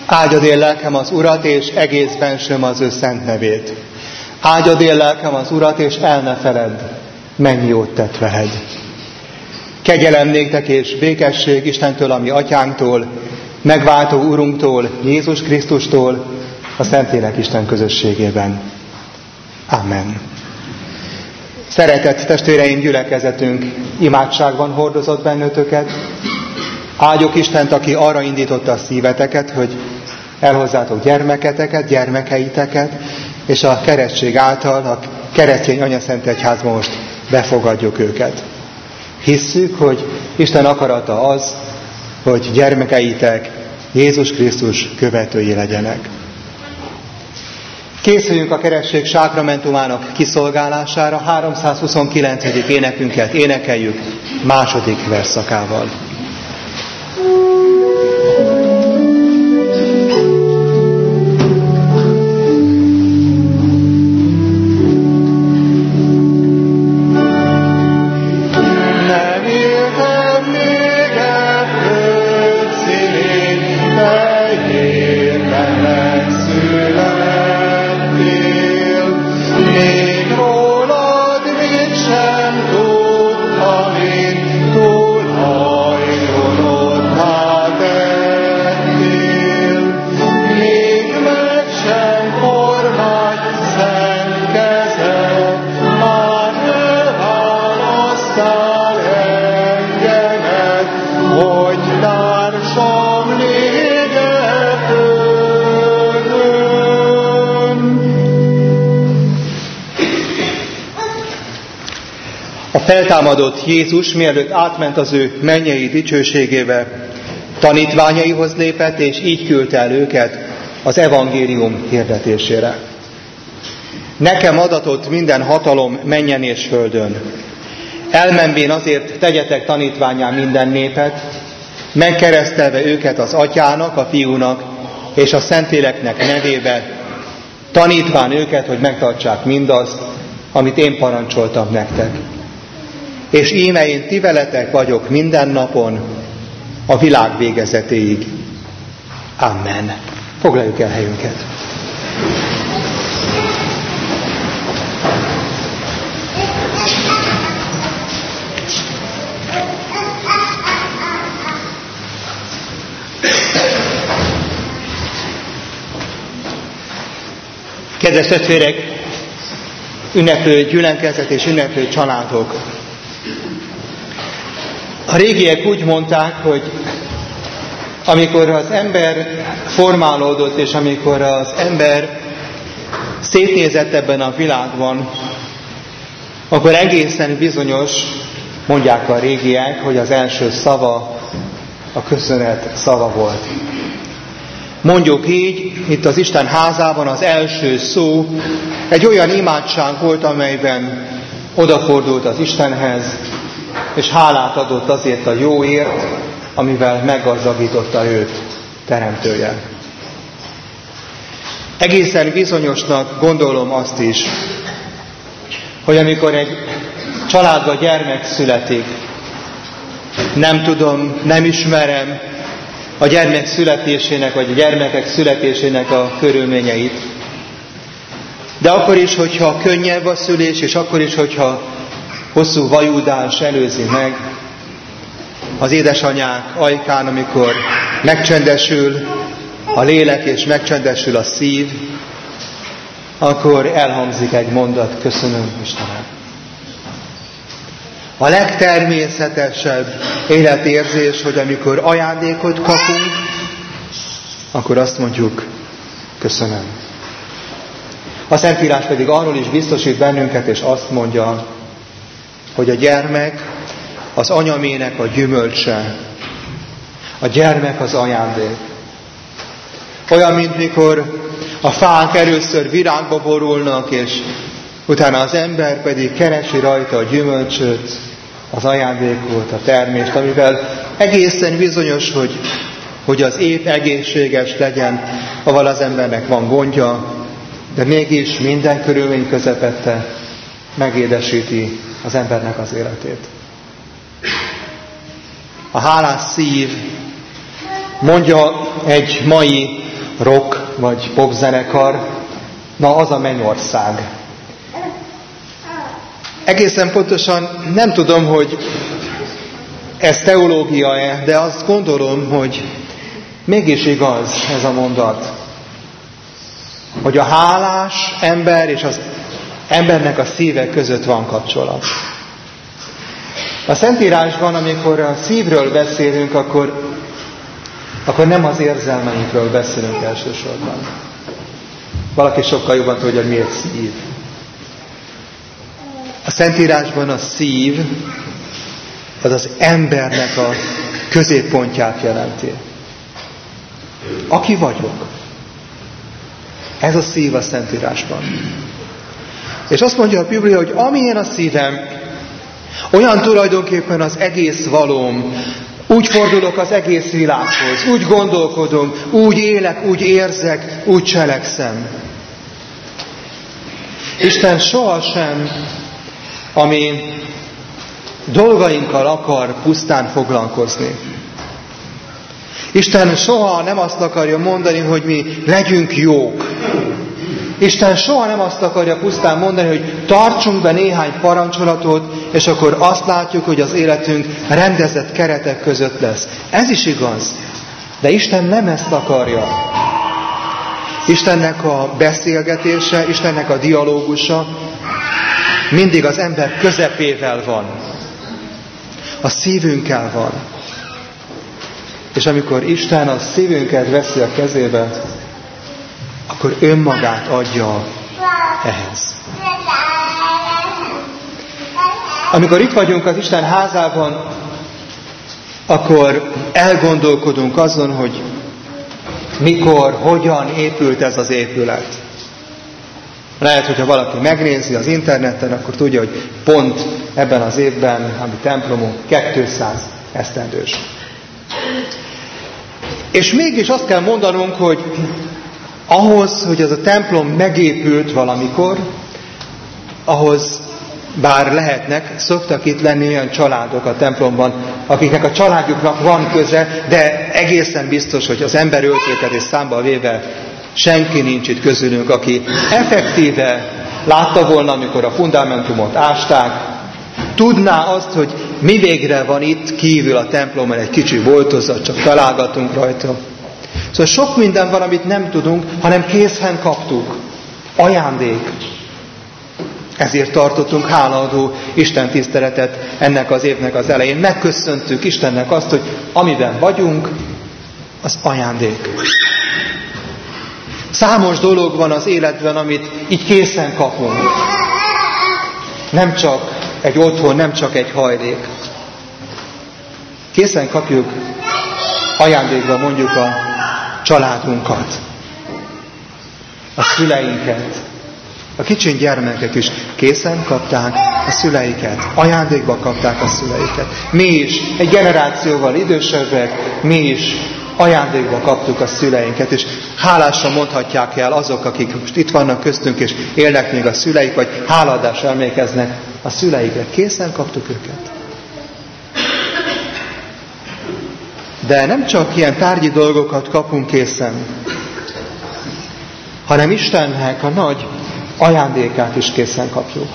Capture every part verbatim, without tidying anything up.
Áldjad én lelkem az Urat, és egész bensőm az ő szent nevét. Áldjad én lelkem az Urat, és el ne feledd, mennyi jót tett veled. Kegyelem néktek és békesség Istentől, ami atyánktól, megváltó Urunktól, Jézus Krisztustól, a Szentlélek Isten közösségében. Amen. Szeretett testvéreim, gyülekezetünk imádságban hordozott bennőtöket. Áldjuk Istent, aki arra indította a szíveteket, hogy elhozzátok gyermeketeket, gyermekeiteket, és a keresztség által a keresztény anyaszent egyházban most befogadjuk őket. Hisszük, hogy Isten akarata az, hogy gyermekeitek Jézus Krisztus követői legyenek. Készüljünk a keresztség sákramentumának kiszolgálására, háromszázhuszonkilencedik énekünket énekeljük második versszakával. Feltámadott Jézus, mielőtt átment az ő mennyei dicsőségébe, tanítványaihoz lépett, és így küldte el őket az evangélium hirdetésére. Nekem adatott minden hatalom mennyen és földön. Elmenvén azért tegyetek tanítvánnyá minden népet, megkeresztelve őket az Atyának, a Fiúnak és a Szentléleknek nevébe, tanítván őket, hogy megtartsák mindazt, amit én parancsoltam nektek. És íme én ti veletek vagyok minden napon, a világ végezetéig. Amen. Foglaljuk el helyünket. Kedves testvérek, ünneplő gyülekezet és ünneplő családok! A régiek úgy mondták, hogy amikor az ember formálódott, és amikor az ember szétnézett ebben a világban, akkor egészen bizonyos, mondják a régiek, hogy az első szava a köszönet szava volt. Mondjuk így, itt az Isten házában az első szó egy olyan imádság volt, amelyben odafordult az Istenhez, és hálát adott azért a jóért, amivel meggazdagította őt teremtője. Egészen bizonyosnak gondolom azt is, hogy amikor egy családba gyermek születik, nem tudom, nem ismerem a gyermek születésének, vagy a gyermekek születésének a körülményeit, de akkor is, hogyha könnyebb a szülés, és akkor is, hogyha hosszú vajúdás előzi meg, az édesanyák ajkán, amikor megcsendesül a lélek és megcsendesül a szív, akkor elhangzik egy mondat: köszönöm, Istenem. A legtermészetesebb életérzés, hogy amikor ajándékot kapunk, akkor azt mondjuk: köszönöm. A Szentírás pedig arról is biztosít bennünket, és azt mondja, hogy a gyermek az anyamének a gyümölcse. A gyermek az ajándék. Olyan, mint mikor a fák először virágba borulnak, és utána az ember pedig keresi rajta a gyümölcsöt, az ajándékot, a termést, amivel egészen bizonyos, hogy, hogy az épp egészséges legyen, ahol az embernek van gondja, de mégis minden körülmény közepette megédesíti az embernek az életét. A hálás szív, mondja egy mai rock vagy popzenekar, na az a mennyország. Egészen pontosan nem tudom, hogy ez teológia-e, de azt gondolom, hogy mégis igaz ez a mondat, hogy a hálás ember és az embernek a szíve között van kapcsolat. A Szentírásban, amikor a szívről beszélünk, akkor, akkor nem az érzelmeinkről beszélünk elsősorban. Valaki sokkal jobban tudja, hogy miért szív. A Szentírásban a szív az az embernek a középpontját jelenti. Aki vagyok. Ez a szív a Szentírásban. És azt mondja a Biblia, hogy amilyen a szívem, olyan tulajdonképpen az egész valóm. Úgy fordulok az egész világhoz, úgy gondolkodom, úgy élek, úgy érzek, úgy cselekszem. Isten sohasem, ami dolgainkkal akar pusztán foglalkozni. Isten soha nem azt akarja mondani, hogy mi legyünk jók. Isten soha nem azt akarja pusztán mondani, hogy tartsunk be néhány parancsolatot, és akkor azt látjuk, hogy az életünk rendezett keretek között lesz. Ez is igaz. De Isten nem ezt akarja. Istennek a beszélgetése, Istennek a dialógusa mindig az ember közepével van. A szívünkkel van. És amikor Isten a szívünket veszi a kezébe, akkor önmagát adja ehhez. Amikor itt vagyunk az Isten házában, akkor elgondolkodunk azon, hogy mikor, hogyan épült ez az épület. Lehet, hogyha valaki megnézi az interneten, akkor tudja, hogy pont ebben az évben, ami templomunk, kétszáz esztendős. És mégis azt kell mondanunk, hogy ahhoz, hogy ez a templom megépült valamikor, ahhoz bár lehetnek, szoktak itt lenni olyan családok a templomban, akiknek a családjuknak van köze, de egészen biztos, hogy az ember öltőket és számba véve senki nincs itt közülünk, aki effektíve látta volna, amikor a fundamentumot ásták, tudná azt, hogy mi végre van itt kívül a templomon, egy kicsi boltozat, csak találgatunk rajta. Szóval sok minden van, amit nem tudunk, hanem készen kaptuk. Ajándék. Ezért tartottunk hálaadó Isten tiszteletet ennek az évnek az elején. Megköszöntük Istennek azt, hogy amiben vagyunk, az ajándék. Számos dolog van az életben, amit így készen kapunk. Nem csak egy otthon, nem csak egy hajlék. Készen kapjuk ajándékba mondjuk a családunkat, a szüleinket. A kicsin gyermekek is készen kapták a szüleiket, ajándékba kapták a szüleiket. Mi is, egy generációval idősebbek, mi is ajándékba kaptuk a szüleinket, és hálásan mondhatják el azok, akik most itt vannak köztünk, és élnek még a szüleik, vagy háladásra emlékeznek a szüleikre. Készen kaptuk őket. De nem csak ilyen tárgyi dolgokat kapunk készen, hanem Istennek a nagy ajándékát is készen kapjuk.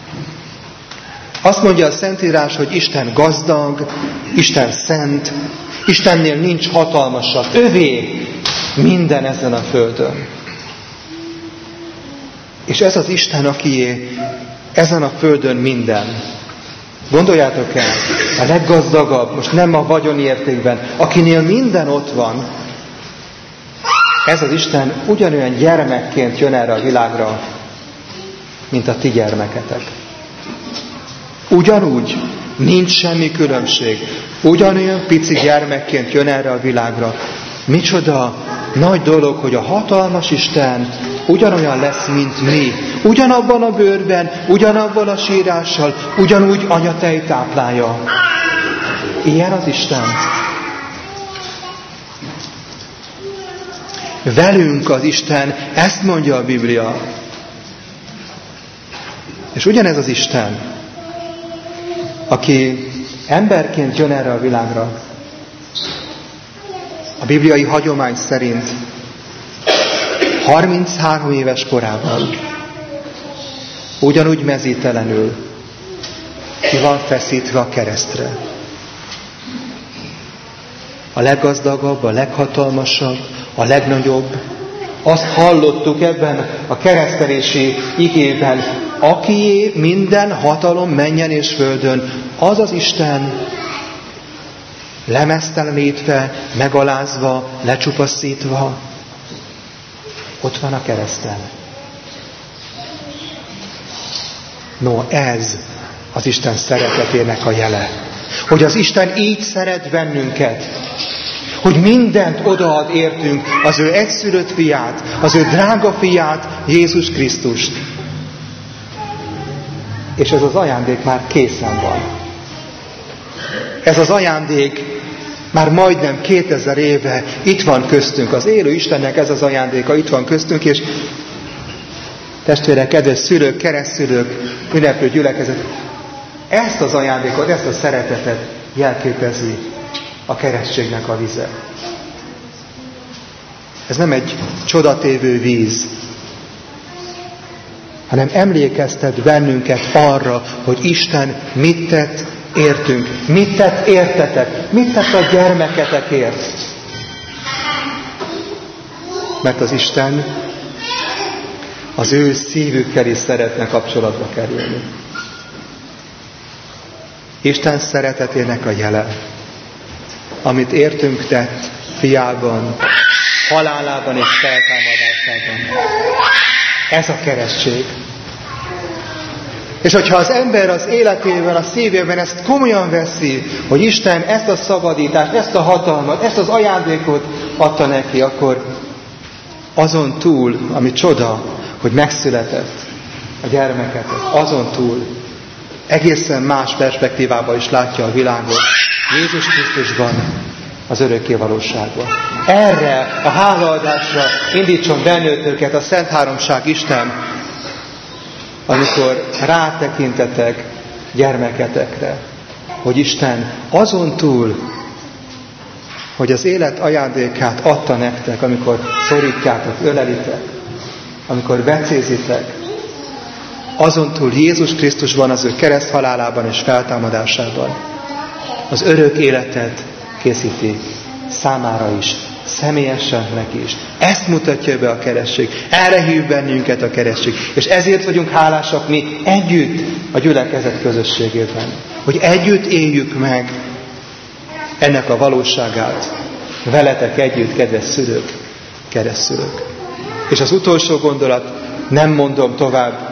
Azt mondja a Szentírás, hogy Isten gazdag, Isten szent, Istennél nincs hatalmasabb. Övé minden ezen a földön. És ez az Isten, akié ezen a földön minden. Gondoljátok el, a leggazdagabb, most nem a vagyoni értékben, akinél minden ott van, ez az Isten ugyanolyan gyermekként jön erre a világra, mint a ti gyermeketek. Ugyanúgy, nincs semmi különbség. Ugyanolyan pici gyermekként jön erre a világra. Micsoda nagy dolog, hogy a hatalmas Isten ugyanolyan lesz, mint mi. Ugyanabban a bőrben, ugyanabban a sírással, ugyanúgy anyatej táplálja. Ilyen az Isten. Velünk az Isten, ezt mondja a Biblia. És ugyanez az Isten, aki emberként jön erre a világra, a bibliai hagyomány szerint harminchárom éves korában ugyanúgy mezítelenül ki van feszítve a keresztre. A leggazdagabb, a leghatalmasabb, a legnagyobb. Azt hallottuk ebben a keresztelési igében, akié minden hatalom mennyen és földön, az az Isten, lemeztelenítve, megalázva, lecsupaszítva, ott van a kereszten. No, ez az Isten szeretetének a jele. Hogy az Isten így szeret bennünket, hogy mindent odaad értünk, az ő egyszülött fiát, az ő drága fiát, Jézus Krisztust. És ez az ajándék már készen van. Ez az ajándék már majdnem kétezer éve itt van köztünk. Az élő Istennek ez az ajándéka itt van köztünk, és testvérek, kedves szülők, keresztszülők, ünneplő gyülekezet, ezt az ajándékot, ezt a szeretetet jelképezi a keresztségnek a vize. Ez nem egy csodatévő víz, hanem emlékeztet bennünket arra, hogy Isten mit tett értünk, mit tett értetek, mit tett a gyermeketekért. Mert az Isten az ő szívükkel is szeretne kapcsolatba kerülni. Isten szeretetének a jele, amit értünk tett fiában, halálában és feltámadásában. Ez a keresztség. És hogyha az ember az életében, a szívében ezt komolyan veszi, hogy Isten ezt a szabadítást, ezt a hatalmat, ezt az ajándékot adta neki, akkor azon túl, ami csoda, hogy megszületett a gyermeket, azon túl egészen más perspektívában is látja a világot, Jézus Krisztusban, az örökké valóságban. Erre a hálaadásra indítson bennőtöket a Szent Háromság Isten, amikor rátekintetek gyermeketekre, hogy Isten azon túl, hogy az élet ajándékát adta nektek, amikor szorítjátok, ölelitek, amikor becézitek, azon túl Jézus Krisztusban, az ő kereszthalálában és feltámadásában az örök életet készíti számára is, személyesen neki is. Ezt mutatja be a keresztség. Erre hív bennünket a keresztség. És ezért vagyunk hálásak mi együtt a gyülekezet közösségében. Hogy együtt éljük meg ennek a valóságát. Veletek együtt, kedves szülők, keresztszülők. És az utolsó gondolat, nem mondom tovább,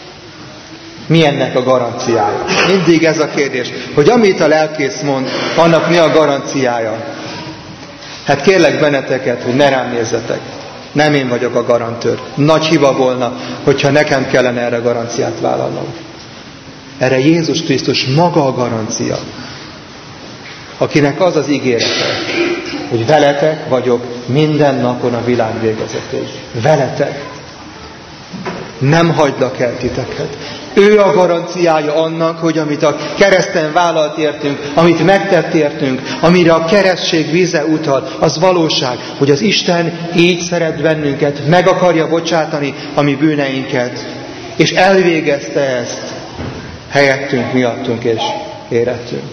mi ennek a garanciája? Mindig ez a kérdés, hogy amit a lelkész mond, annak mi a garanciája? Hát kérlek benneteket, hogy ne rám nézzetek. Nem én vagyok a garantőr. Nagy hiba volna, hogyha nekem kellene erre garanciát vállalnom. Erre Jézus Krisztus maga a garancia, akinek az az ígérete, hogy veletek vagyok minden napon a világ végezetéig. Veletek. Nem hagylak el titeket. Ő a garanciája annak, hogy amit a kereszten vállalt értünk, amit megtett értünk, amire a keresztség víze utal, az valóság, hogy az Isten így szeret bennünket, meg akarja bocsátani a mi bűneinket, és elvégezte ezt helyettünk, miattunk és érettünk.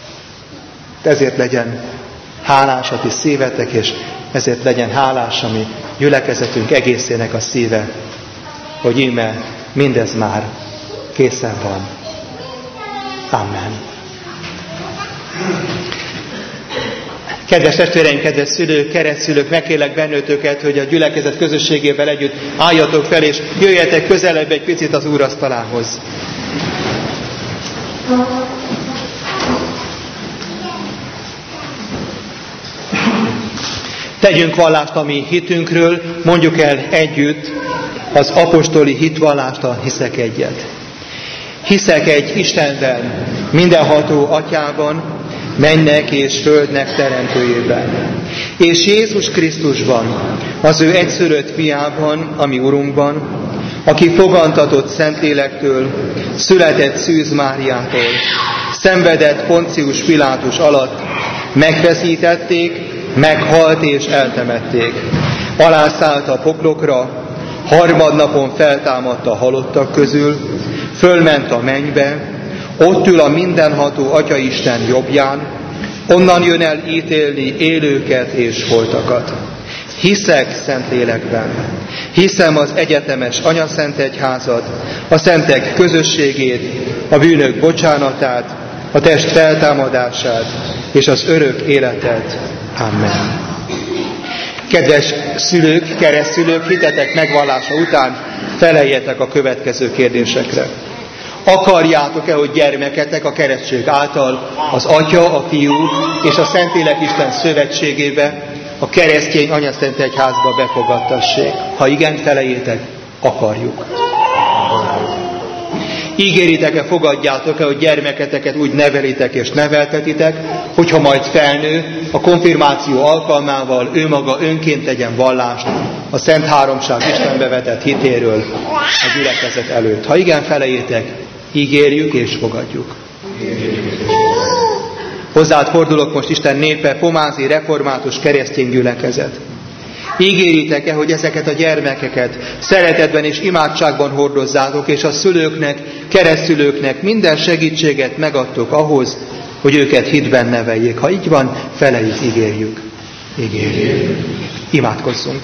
Ezért legyen hálás a ti szívetek, és ezért legyen hálás a mi gyülekezetünk egészének a szíve, hogy íme mindez már készen van. Amen. Kedves testvéreim, kedves szülők, keresztszülők, megkérlek bennőtöket, hogy a gyülekezet közösségével együtt álljatok fel, és jöjjetek közelebb egy picit az úrasztalához. Tegyünk vallást a mi hitünkről, mondjuk el együtt az apostoli hitvallást, a hiszek egyet. Hiszek egy Istenben, mindenható Atyában, mennek és földnek teremtőjében, és Jézus Krisztusban, az ő egyszülött fiában, ami Urunkban, aki fogantatott Szentlélektől, született Szűz Máriától, szenvedett Poncius Pilátus alatt, megfeszítették, meghalt és eltemették. Alászállt a poklokra, harmadnapon feltámadta a halottak közül, fölment a mennybe, ott ül a mindenható Atyaisten jobbján, onnan jön el ítélni élőket és holtakat. Hiszek Szentlélekben, hiszem az egyetemes Anyaszentegyházat, a szentek közösségét, a bűnök bocsánatát, a test feltámadását és az örök életet. Amen. Kedves szülők, keresztszülők, hitetek megvallása után feleljetek a következő kérdésekre. Akarjátok-e, hogy gyermeketek a keresztség által az Atya, a Fiú és a Szentlélek Isten szövetségébe, a keresztény Anyaszentegyházba befogadtassék? Ha igen, felejétek, akarjuk. Ígéritek-e, fogadjátok-e, hogy gyermeketeket úgy nevelitek és neveltetitek, hogyha majd felnő, a konfirmáció alkalmával ő maga önként tegyen vallást a Szent Háromság Istenbe vetett hitéről a gyülekezet előtt? Ha igen, felejétek, ígérjük és fogadjuk. Hozzád fordulok most, Isten népe, pomázi református keresztény gyülekezet. Ígéritek-e, hogy ezeket a gyermekeket szeretetben és imádságban hordozzátok, és a szülőknek, keresztszülőknek minden segítséget megadtok ahhoz, hogy őket hitben neveljék? Ha így van, feleljük, ígérjük. Ígérjük. Imádkozzunk.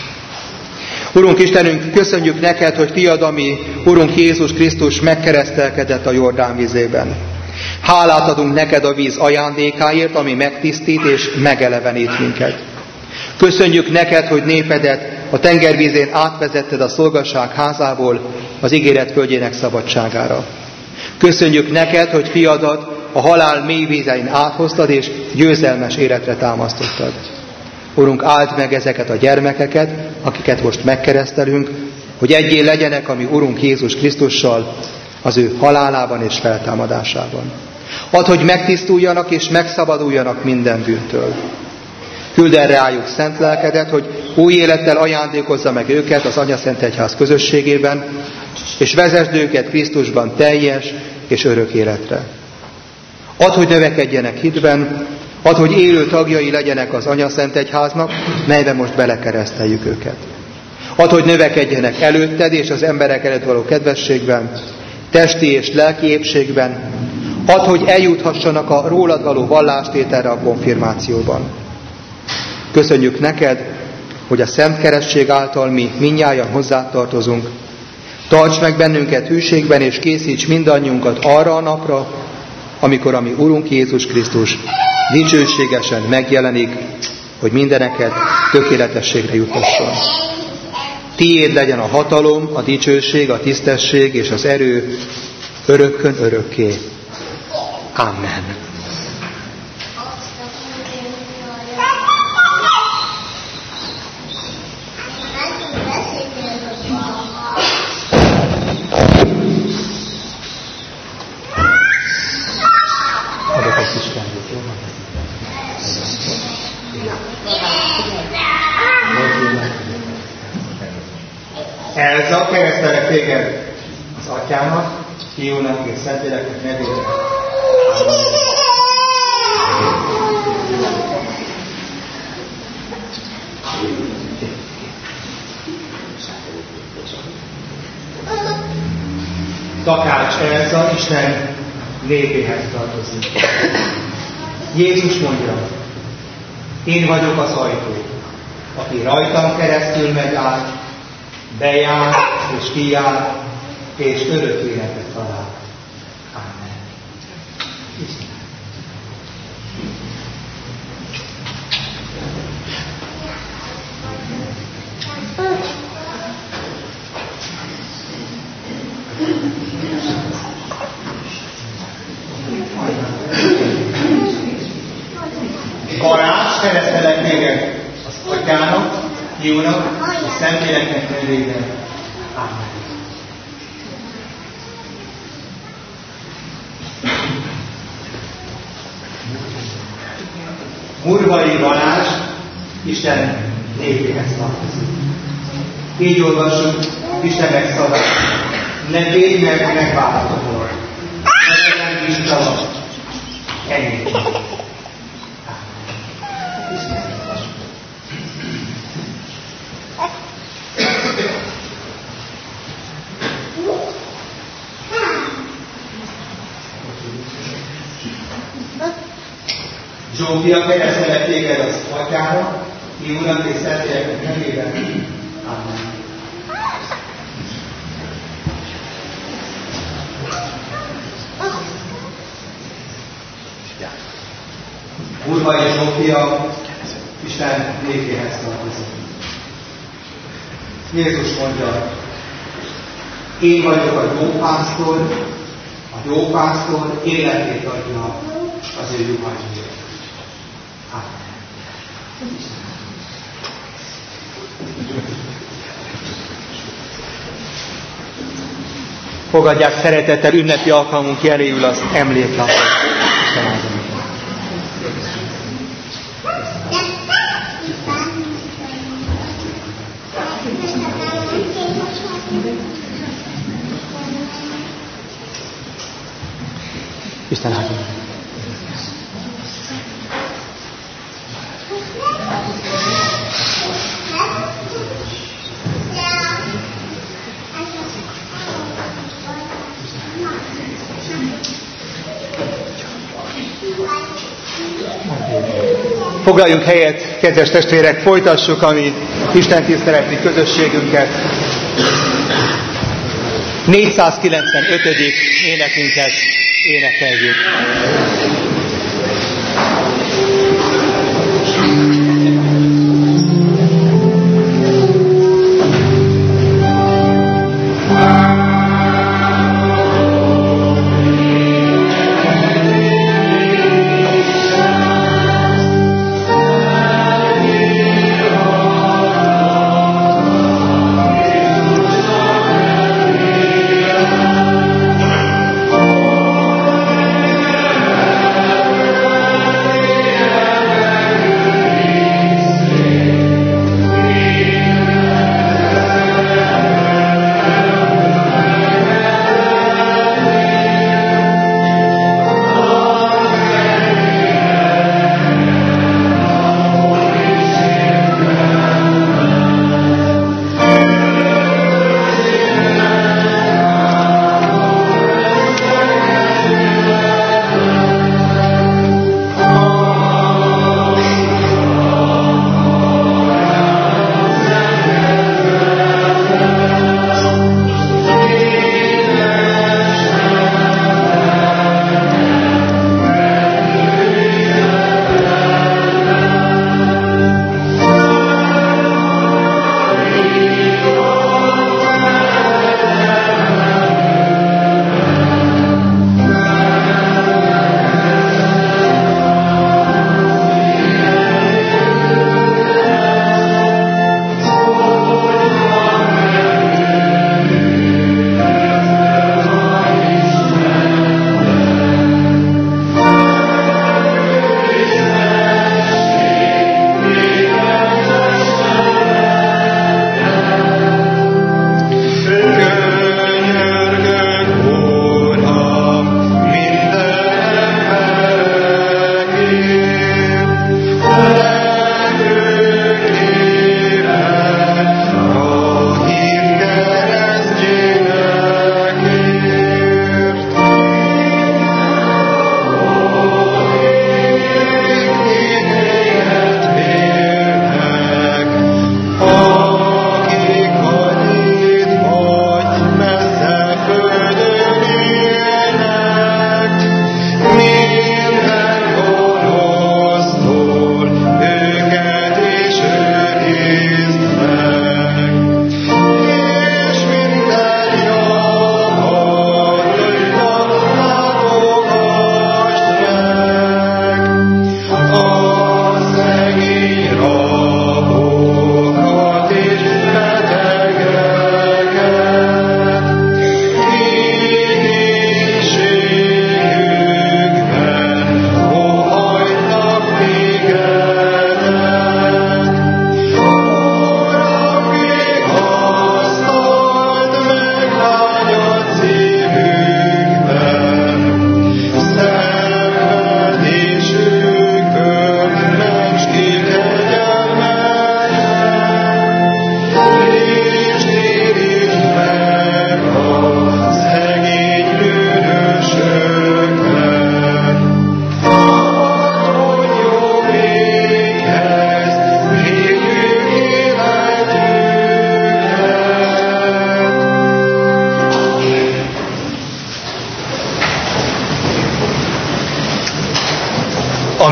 Urunk Istenünk, köszönjük neked, hogy fiad, ami Urunk Jézus Krisztus megkeresztelkedett a Jordán vízében. Hálát adunk neked a víz ajándékáért, ami megtisztít és megelevenít minket. Köszönjük neked, hogy népedet a tengervízén átvezetted a szolgasság házából az ígéret földjének szabadságára. Köszönjük neked, hogy fiadat a halál mély vízein áthoztad és győzelmes életre támasztottad. Urunk, áld meg ezeket a gyermekeket, akiket most megkeresztelünk, hogy egyé legyenek a mi Urunk Jézus Krisztussal az ő halálában és feltámadásában. Add, hogy megtisztuljanak és megszabaduljanak minden bűntől. Küld el rájuk szent lelkedet, hogy új élettel ajándékozza meg őket az Anyaszentegyház közösségében, és vezesd őket Krisztusban teljes és örök életre. Add, hogy növekedjenek hitben, add, hogy élő tagjai legyenek az Anyaszentegyháznak, melyben most belekereszteljük őket. Add, hogy növekedjenek előtted és az emberek előtt való kedvességben, testi és lelki épségben. Add, hogy eljuthassanak a rólad való vallástételre a konfirmációban. Köszönjük neked, hogy a Szent Keresztség által mi mindnyájan hozzátartozunk. Tarts meg bennünket hűségben, és készíts mindannyiunkat arra a napra, amikor a mi Urunk Jézus Krisztus dicsőségesen megjelenik, hogy mindeneket tökéletességre jutasson. Tiéd legyen a hatalom, a dicsőség, a tisztesség és az erő örökkön örökké. Amen. Elza, keresztelek téged az Atyának, Fiúnak és Szentléleknek nevében. Takács Elza, Isten népéhez tartozik. Jézus mondja, én vagyok az ajtó, aki rajtam keresztül megy át, bejár és kijár, és örök életet talál. Amen. Karás, keresztelek téged az Atyának, Fiúnak, a Szentléleknek nevében. Amen. Murvai Balázs, Isten népéhez tartozik. Így olvassuk Istennek szavát. Ne tégy meg, megváltatod. Ne legyen Isten. Ennyi. Zsófia, keresztelek téged az atyára, Fiúnak és Szentléleknek nevében. Amen. Urva és Zsófia, Isten nékéhez tartozik. Jézus mondja, én vagyok a jó pásztor, a jó pásztor életét adja az ő juhaiért. Amen. Fogadják szeretettel ünnepi alkalmunk jeléül az emléklapot. Isten áldja. Isten áldja. Foglaljunk helyet, kedves testvérek, folytassuk a mi Isten tiszteleti közösségünket. négyszázkilencvenötödik énekünket énekeljük. Amen.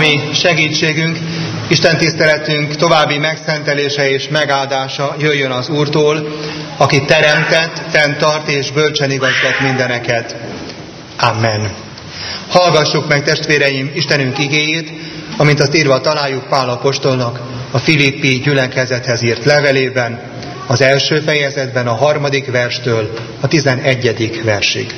Isteni segítségünk, Isten tiszteletünk további megszentelése és megáldása jöjjön az Úrtól, aki teremtett, fenntart és bölcsen igazgat mindeneket. Amen. Hallgassuk meg, testvéreim, Istenünk igéjét, amint azt írva találjuk Pál apostolnak a Filippi gyülekezethez írt levelében, az első fejezetben a harmadik verstől a tizenegyedik versig.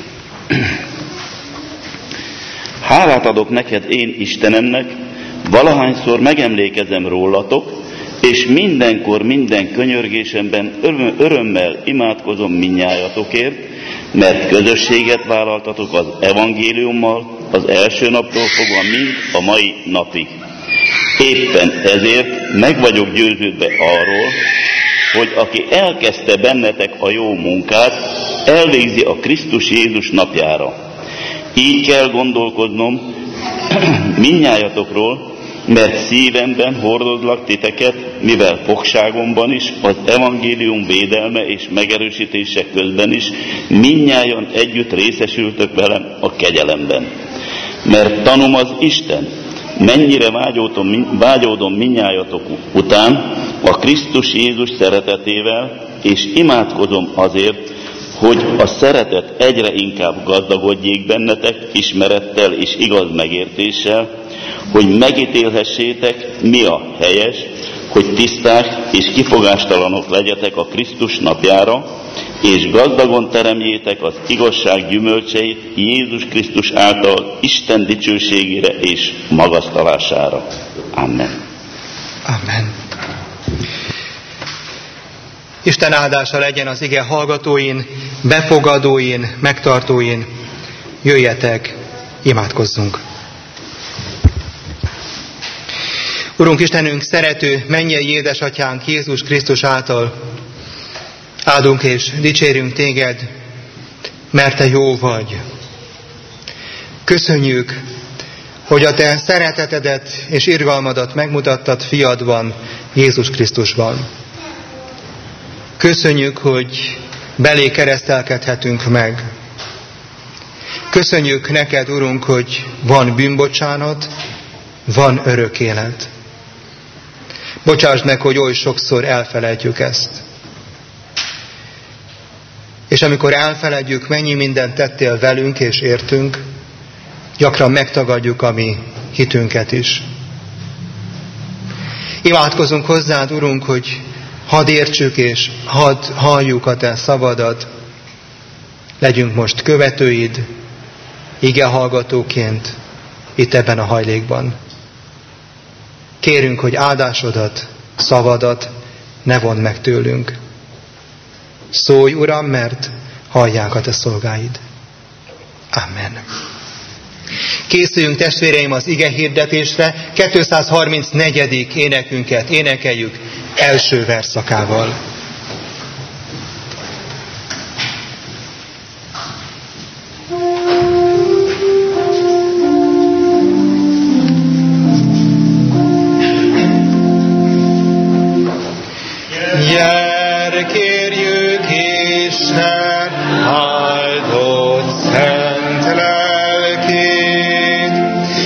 Hálát adok neked én Istenemnek, valahányszor megemlékezem rólatok, és mindenkor minden könyörgésemben öröm, örömmel imádkozom mindnyájatokért, mert közösséget vállaltatok az evangéliummal az első naptól fogva mind a mai napig. Éppen ezért meg vagyok győződve arról, hogy aki elkezdte bennetek a jó munkát, elvégzi a Krisztus Jézus napjára. Így kell gondolkodnom mindnyájatokról, mert szívemben hordozlak titeket, mivel fogságomban is, az evangélium védelme és megerősítése közben is mindnyájan együtt részesültök velem a kegyelemben. Mert tanom az Isten, mennyire vágyódom, vágyódom mindnyájatok után a Krisztus Jézus szeretetével, és imádkozom azért, hogy a szeretet egyre inkább gazdagodjék bennetek ismerettel és igaz megértéssel, hogy megítélhessétek, mi a helyes, hogy tiszták és kifogástalanok legyetek a Krisztus napjára, és gazdagon teremjétek az igazság gyümölcseit Jézus Krisztus által Isten dicsőségére és magasztalására. Amen. Amen. Isten áldása legyen az ige hallgatóin, befogadóin, megtartóin. Jöjjetek, imádkozzunk. Urunk Istenünk, szerető, mennyei édesatyánk Jézus Krisztus által áldunk és dicsérünk téged, mert te jó vagy. Köszönjük, hogy a te szeretetedet és irgalmadat megmutattad fiadban, Jézus Krisztusban. Köszönjük, hogy belé keresztelkedhetünk meg. Köszönjük neked, Urunk, hogy van bűnbocsánat, van örök élet. Bocsásd meg, hogy oly sokszor elfelejtjük ezt. És amikor elfeledjük, mennyi mindent tettél velünk és értünk, gyakran megtagadjuk a mi hitünket is. Imádkozunk hozzád, Urunk, hogy hadd értsük és hadd halljuk a te szavadat. Legyünk most követőid, igehallgatóként itt ebben a hajlékban. Kérünk, hogy áldásodat, szavadat ne vondd meg tőlünk. Szólj, Uram, mert hallják a te szolgáid. Amen. Készüljünk, testvéreim, az ige hirdetésre. kétszázharmincnegyedik énekünket énekeljük első versszakával. Jár, kérjük Isten áldott szent lelkét,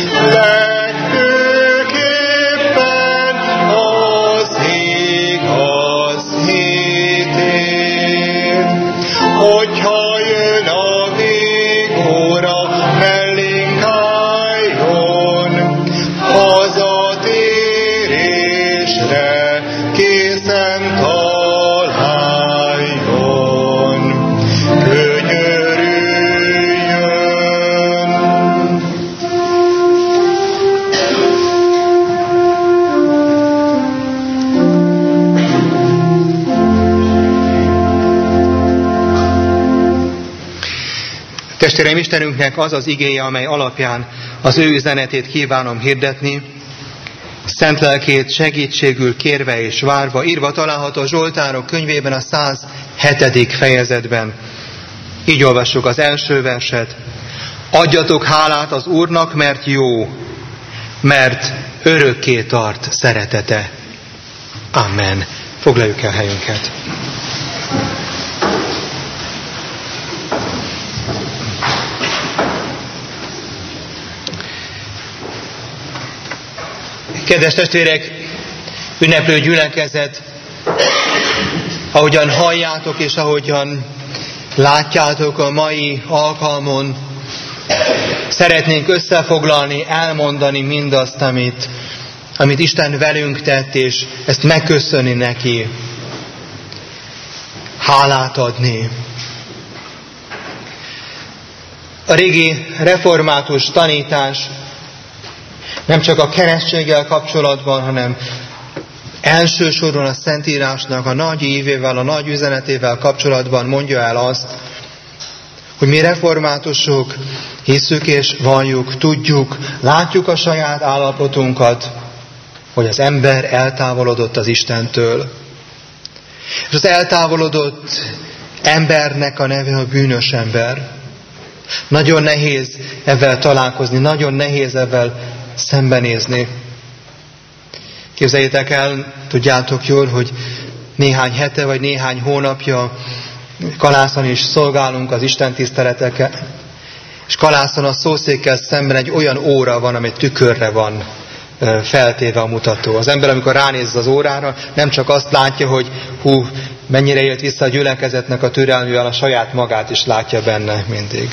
legfőképpen az igaz hitét, hogyha jön a végóra, mellénk álljon, hazatérésre készen találjon, könyörüljön. Testvéreim, Istenünknek az az igéje, amely alapján az ő üzenetét kívánom hirdetni, szent lelkét segítségül kérve és várva, írva található a Zsoltárok könyvében a száz hetedik fejezetben. Így olvassuk az első verset. Adjatok hálát az Úrnak, mert jó, mert örökké tart szeretete. Amen. Foglaljuk el helyünket. Kedves testvérek, ünneplő gyülekezet, ahogyan halljátok és ahogyan látjátok a mai alkalmon, szeretnénk összefoglalni, elmondani mindazt, amit, amit Isten velünk tett, és ezt megköszönni neki, hálát adni. A régi református tanítás nem csak a keresztséggel kapcsolatban, hanem elsősorban a Szentírásnak a nagy ívével, a nagy üzenetével kapcsolatban mondja el azt, hogy mi reformátusok hisszük és valljuk, tudjuk, látjuk a saját állapotunkat, hogy az ember eltávolodott az Istentől. És az eltávolodott embernek a neve a bűnös ember. Nagyon nehéz ezzel találkozni, nagyon nehéz ezzel szembenézni. Képzeljétek el, tudjátok jól, hogy néhány hete vagy néhány hónapja Kalászon is szolgálunk az Isten tiszteleteken, és Kalászon a szószékkel szemben egy olyan óra van, ami tükörre van feltéve a mutató. Az ember, amikor ránéz az órára, nem csak azt látja, hogy hú, mennyire élt vissza a gyülekezetnek a türelmével, a saját magát is látja benne mindig.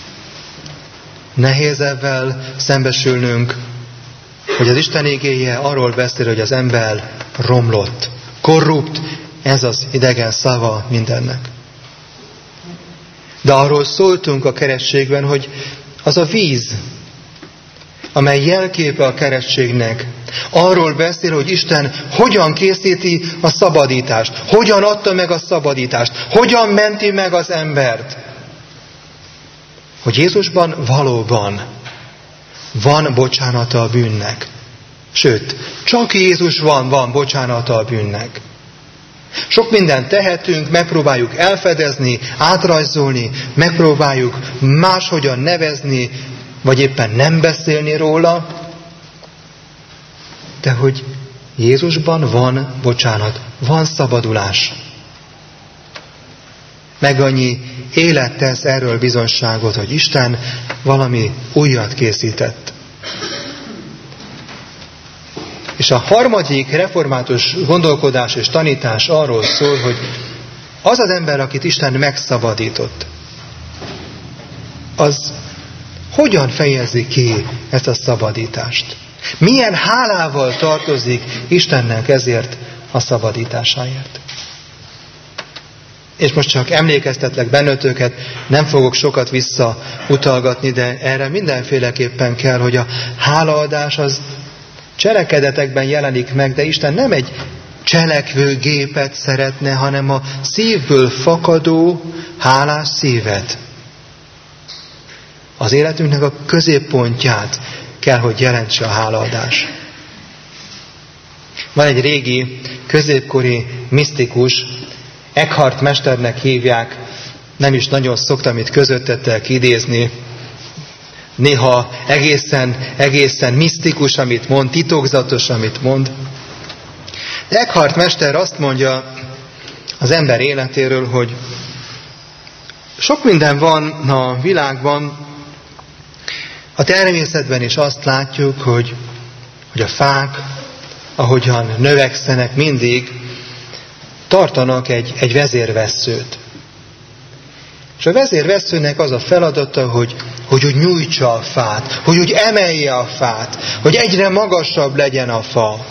Nehéz ebben szembesülnünk, hogy az Isten igéje arról beszél, hogy az ember romlott, korrupt, ez az idegen szava mindennek. De arról szóltunk a keresztségben, hogy az a víz, amely jelképe a keresztségnek, arról beszél, hogy Isten hogyan készíti a szabadítást, hogyan adta meg a szabadítást, hogyan menti meg az embert. Hogy Jézusban valóban van bocsánata a bűnnek. Sőt, csak Jézus van, van bocsánata a bűnnek. Sok mindent tehetünk, megpróbáljuk elfedezni, átrajzolni, megpróbáljuk máshogyan nevezni, vagy éppen nem beszélni róla, de hogy Jézusban van bocsánat, van szabadulás. Meg annyi élet tesz erről bizonyságot, hogy Isten valami újat készített. És a harmadik református gondolkodás és tanítás arról szól, hogy az az ember, akit Isten megszabadított, az hogyan fejezi ki ezt a szabadítást? Milyen hálával tartozik Istennek ezért a szabadításáért? És most csak emlékeztetlek benneteket, nem fogok sokat visszautalgatni, de erre mindenféleképpen kell, hogy a hálaadás az cselekedetekben jelenik meg, de Isten nem egy cselekvő gépet szeretne, hanem a szívből fakadó, hálás szívet. Az életünknek a középpontját kell, hogy jelentse a hálaadás. Van egy régi, középkori misztikus, Eckhart mesternek hívják, nem is nagyon szoktam itt közöttetek idézni, néha egészen, egészen misztikus, amit mond, titokzatos, amit mond. De Eckhart mester azt mondja az ember életéről, hogy sok minden van a világban, a természetben is azt látjuk, hogy, hogy a fák, ahogyan növekszenek, mindig tartanak egy, egy vezérvesszőt. És a vezérvesszőnek az a feladata, hogy, hogy úgy nyújtsa a fát, hogy úgy emelje a fát, hogy egyre magasabb legyen a fa.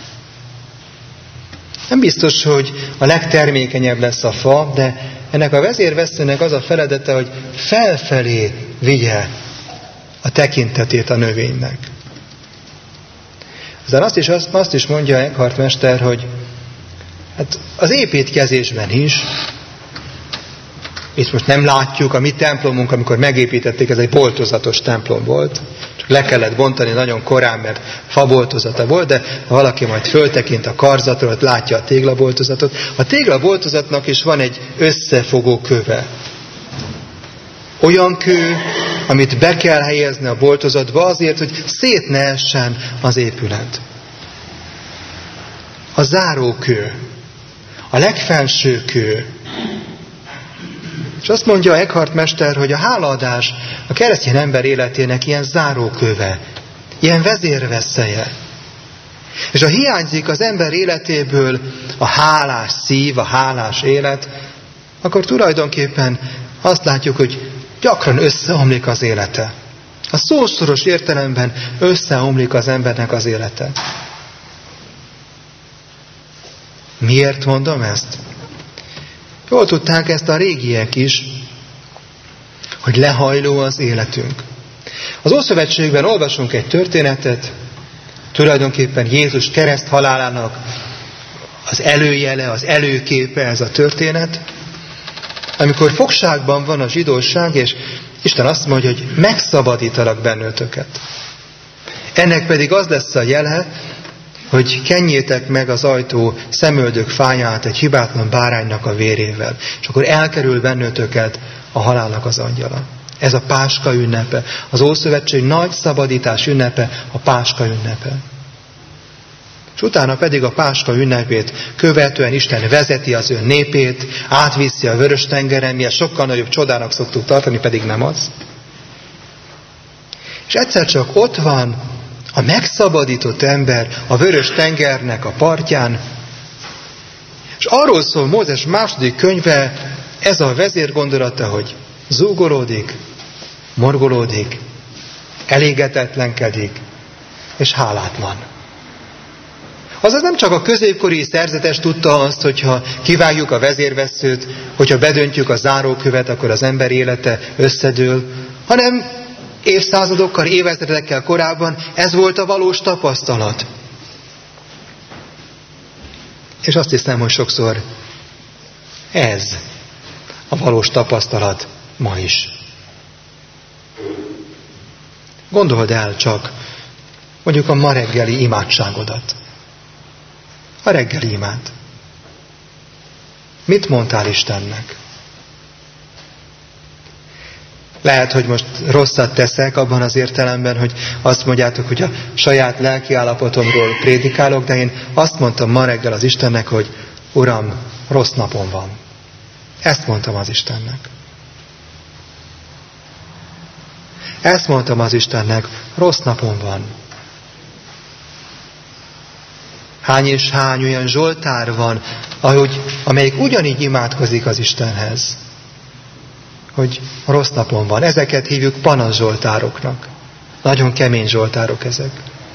Nem biztos, hogy a legtermékenyebb lesz a fa, de ennek a vezérvesszőnek az a feladata, hogy felfelé vigye a tekintetét a növénynek. Aztán azt is, azt, azt is mondja Eckhart mester, hogy hát az építkezésben is, itt most nem látjuk, a mi templomunk, amikor megépítették, ez egy boltozatos templom volt, csak le kellett bontani nagyon korán, mert faboltozata volt, de ha valaki majd föltekint a karzatra, ott látja a téglaboltozatot. A téglaboltozatnak is van egy összefogó köve. Olyan kő, amit be kell helyezni a boltozatba azért, hogy szét ne essen az épület. A zárókő, a legfelső kő. És azt mondja Eckhart mester, hogy a hálaadás a keresztény ember életének ilyen záróköve, ilyen vezérvesszeje. És ha hiányzik az ember életéből a hálás szív, a hálás élet, akkor tulajdonképpen azt látjuk, hogy gyakran összeomlik az élete. A szószoros értelemben összeomlik az embernek az élete. Miért mondom ezt? Jól tudták ezt a régiek is, hogy lehajló az életünk. Az Ószövetségben olvasunk egy történetet, tulajdonképpen Jézus kereszt halálának az előjele, az előképe ez a történet, amikor fogságban van a zsidóság, és Isten azt mondja, hogy megszabadítalak bennőtöket. Ennek pedig az lesz a jele, hogy kenjétek meg az ajtó szemöldök fáját egy hibátlan báránynak a vérével, és akkor elkerül bennőtöket a halálnak az angyala. Ez a Páska ünnepe. Az Ószövetség nagy szabadítás ünnepe, a Páska ünnepe. És utána pedig a Páska ünnepét követően Isten vezeti az ő népét, átviszi a Vörös-tengeren, mi sokkal nagyobb csodának szoktuk tartani, pedig nem az. És egyszer csak ott van a megszabadított ember a Vörös-tengernek a partján, és arról szól Mózes második könyve, ez a vezérgondolata, hogy zúgolódik, morgolódik, elégetetlenkedik, és hálátlan. Azaz nem csak a középkori szerzetes tudta azt, hogyha kivágjuk a vezérvesszőt, hogyha bedöntjük a zárókövet, akkor az ember élete összedől, hanem évszázadokkal, évezredekkel korábban ez volt a valós tapasztalat. És azt hiszem, hogy sokszor ez a valós tapasztalat ma is. Gondold el csak mondjuk a ma reggeli imádságodat. A reggeli imád. Mit mondtál Istennek? Lehet, hogy most rosszat teszek abban az értelemben, hogy azt mondjátok, hogy a saját lelkiállapotomról prédikálok, de én azt mondtam ma reggel az Istennek, hogy Uram, rossz napom van. Ezt mondtam az Istennek. Ezt mondtam az Istennek, rossz napom van. Hány és hány olyan zsoltár van, ahogy, amelyik ugyanígy imádkozik az Istenhez, hogy rossz napon van. Ezeket hívjuk panaszzsoltároknak. Nagyon kemény zsoltárok ezek.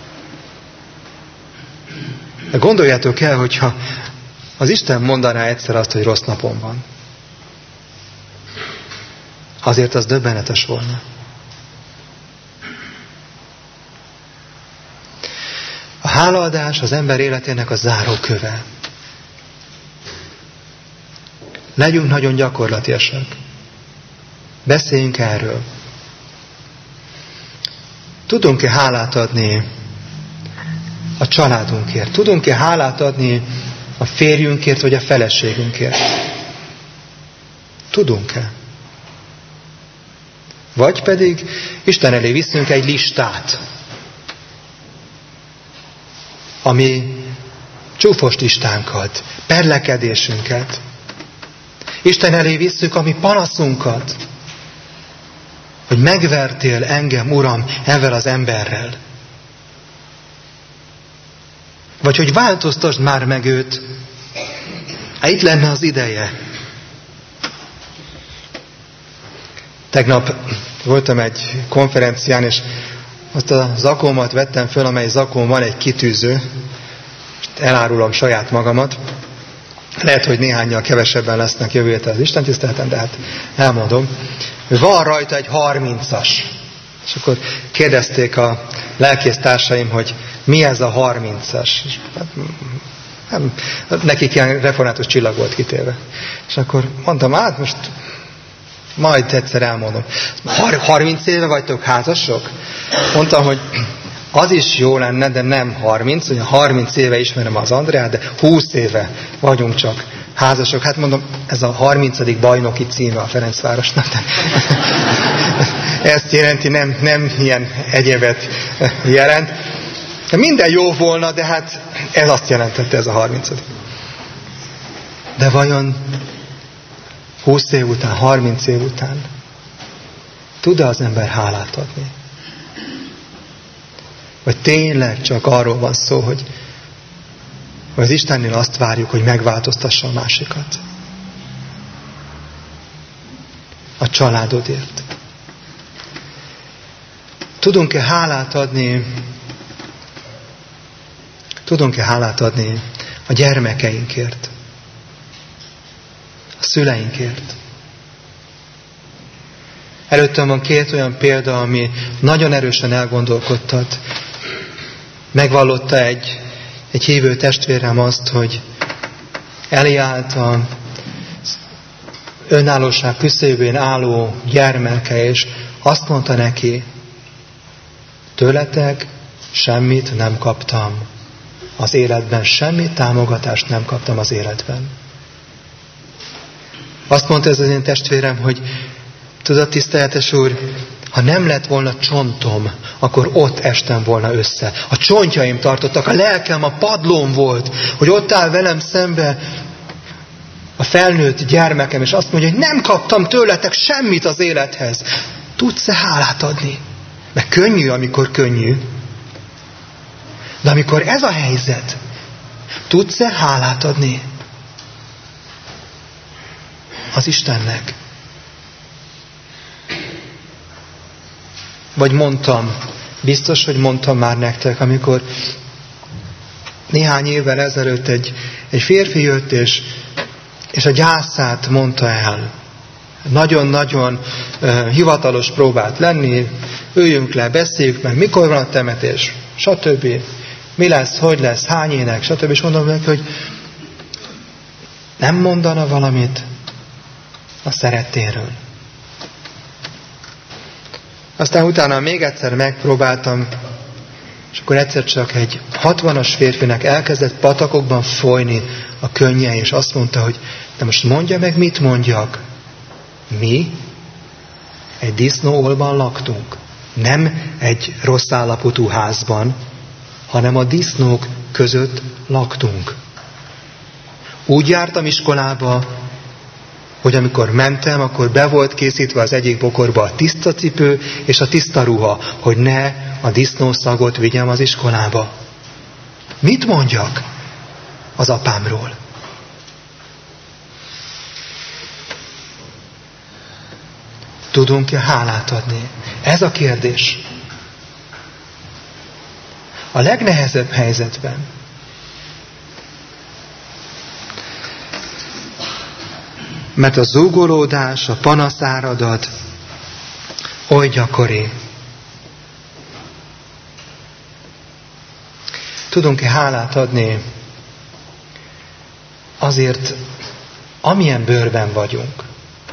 De gondoljátok el, hogyha az Isten mondaná egyszer azt, hogy rossz napon van. Azért az döbbenetes volna. A hálaadás az ember életének a záróköve. Legyünk nagyon gyakorlatiasak. Beszéljünk erről. Tudunk-e hálát adni a családunkért? Tudunk-e hálát adni a férjünkért vagy a feleségünkért? Tudunk-e? Vagy pedig Isten elé viszünk egy listát, ami csúfos listánkat, perlekedésünket. Isten elé visszük a mi panaszunkat, hogy megvertél engem, Uram, ezzel az emberrel. Vagy hogy változtasd már meg őt. Hát itt lenne az ideje. Tegnap voltam egy konferencián, és azt a zakómat vettem föl, amely zakón van egy kitűző, elárulom saját magamat. Lehet, hogy néhányan kevesebben lesznek jövő héten az istentiszteleten, de hát elmondom. Van rajta egy harmincas. És akkor kérdezték a lelkésztársaim, hogy mi ez a harmincas. És hát, nem, nekik ilyen református csillag volt kitéve. És akkor mondtam, hát most majd egyszer elmondom. harminc éve vagytok házasok? Mondtam, hogy az is jó lenne, de nem harminc, ugye harminc éve ismerem az Andreát, de húsz éve vagyunk csak házasok. Hát mondom, ez a harmincadik bajnoki címe a Ferencvárosnak. Ezt jelenti, nem, nem ilyen egyebet jelent. Minden jó volna, de hát ez azt jelentette, ez a harmincadik. De vajon húsz év után, harminc év után tud-e az ember hálát adni? Vagy tényleg csak arról van szó, hogy Az Istennél azt várjuk, hogy megváltoztassa a másikat. A családodért. Tudunk-e hálát adni, tudunk-e hálát adni a gyermekeinkért, a szüleinkért? Előttem van két olyan példa, ami nagyon erősen elgondolkodtat. Megvallotta egy, egy hívő testvérem azt, hogy eljárt a önállóság küszöbén álló gyermeke, és azt mondta neki, tőletek semmit nem kaptam az életben, semmi támogatást nem kaptam az életben. Azt mondta ez az én testvérem, hogy tudod, tiszteletes úr, ha nem lett volna csontom, akkor ott estem volna össze. A csontjaim tartottak, a lelkem a padlón volt, hogy ott áll velem szembe a felnőtt gyermekem, és azt mondja, hogy nem kaptam tőletek semmit az élethez. Tudsz-e hálát adni? Mert könnyű, amikor könnyű. De amikor ez a helyzet, tudsz-e hálát adni az Istennek? Vagy mondtam, biztos, hogy mondtam már nektek, amikor néhány évvel ezelőtt egy, egy férfi jött, és, és a gyászát mondta el. Nagyon-nagyon uh, hivatalos próbált lenni, üljünk le, beszéljük meg, mikor van a temetés, stb. Mi lesz, hogy lesz, hány ének, stb. És mondom neki, hogy nem mondana valamit a szerettéről. Aztán utána még egyszer megpróbáltam, és akkor egyszer csak egy hatvanas férfinek elkezdett patakokban folyni a könnye, és azt mondta, hogy de most mondja meg, mit mondjak. Mi egy disznóolban laktunk. Nem egy rossz állapotú házban, hanem a disznók között laktunk. Úgy jártam iskolába, hogy amikor mentem, akkor be volt készítve az egyik bokorba a tiszta cipő és a tiszta ruha, hogy ne a disznószagot vigyem az iskolába. Mit mondjak az apámról? Tudunk-e hálát adni? Ez a kérdés. A legnehezebb helyzetben. Mert a zúgolódás, a panaszáradat oly gyakori. Tudunk-e hálát adni azért, amilyen bőrben vagyunk?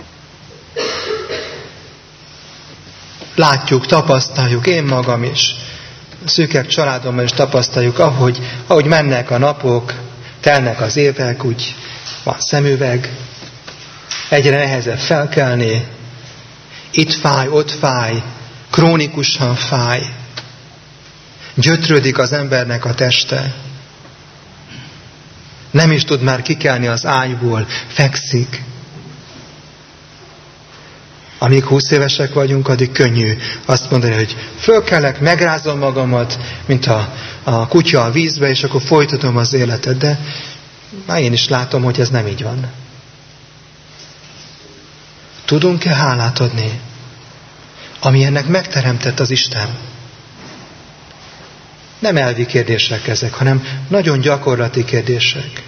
Látjuk, tapasztaljuk, én magam is, szűkebb családomban is tapasztaljuk, ahogy, ahogy mennek a napok, telnek az évek, úgy van szemüveg, egyre nehezebb felkelni, itt fáj, ott fáj, krónikusan fáj, gyötrődik az embernek a teste, nem is tud már kikelni az ágyból, fekszik. Amíg húsz évesek vagyunk, addig könnyű azt mondani, hogy fölkelek, megrázom magamat, mint a, a kutya a vízbe, és akkor folytatom az életet, de már én is látom, hogy ez nem így van. Tudunk-e hálát adni, ami ennek megteremtett az Isten? Nem elvi kérdések ezek, hanem nagyon gyakorlati kérdések.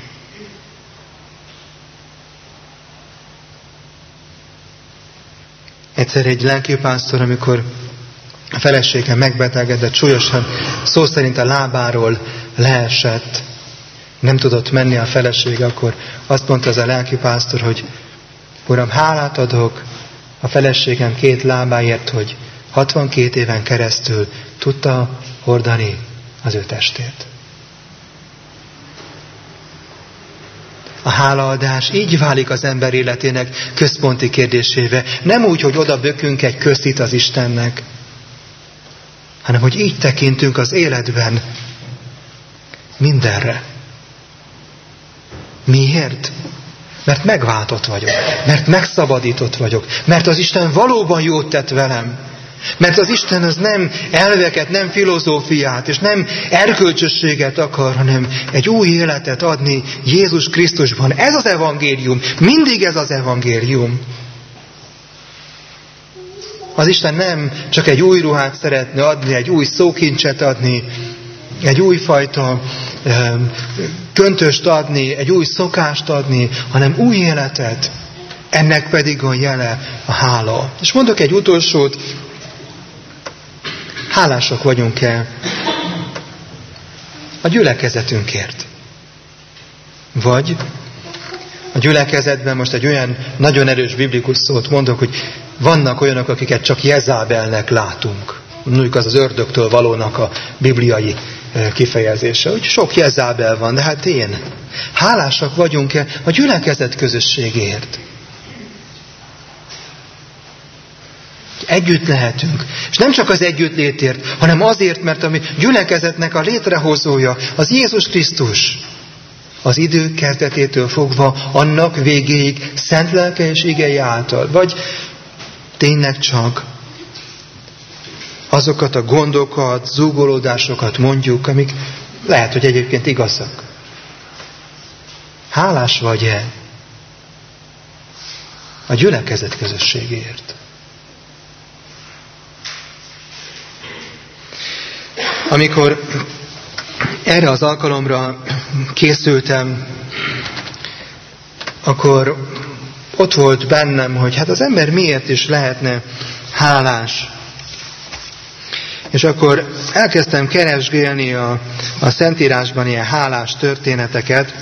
Egyszer egy lelkipásztor, amikor a felesége megbetegedett, súlyosan, szó szerint a lábáról leesett, nem tudott menni a felesége, akkor azt mondta az a lelkipásztor, hogy Uram, hálát adok a feleségem két lábáért, hogy hatvankét éven keresztül tudta hordani az ő testét. A hálaadás így válik az ember életének központi kérdésévé. Nem úgy, hogy oda bökünk egy köztit az Istennek, hanem hogy így tekintünk az életben mindenre. Miért? Mert megváltott vagyok, mert megszabadított vagyok, mert az Isten valóban jót tett velem, Mert az Isten az nem elveket, nem filozófiát, és nem erkölcsösséget akar, hanem egy új életet adni Jézus Krisztusban. Ez az evangélium. Mindig ez az evangélium. Az Isten nem csak egy új ruhát szeretne adni, egy új szókincset adni, egy újfajta e, köntöst adni, egy új szokást adni, hanem új életet. Ennek pedig a jele a hála. És mondok egy utolsót, hálásak vagyunk-e a gyülekezetünkért? Vagy a gyülekezetben most egy olyan nagyon erős biblikus szót mondok, hogy vannak olyanok, akiket csak Jezábelnek látunk. Mondjuk az az ördögtől valónak a bibliai kifejezése, hogy sok Jezábel van, de hát én. Hálásak vagyunk-e a gyülekezet közösségért? Együtt lehetünk. És nem csak az együttlétért, hanem azért, mert a gyülekezetnek a létrehozója az Jézus Krisztus. Az idő kezdetétől fogva annak végéig szent lelke és igei által. Vagy tényleg csak azokat a gondokat, zúgolódásokat mondjuk, amik lehet, hogy egyébként igazak. Hálás vagy-e a gyülekezet közösségért? Amikor erre az alkalomra készültem, akkor ott volt bennem, hogy hát az ember miért is lehetne hálás. És akkor elkezdtem keresgélni a, a Szentírásban ilyen hálás történeteket,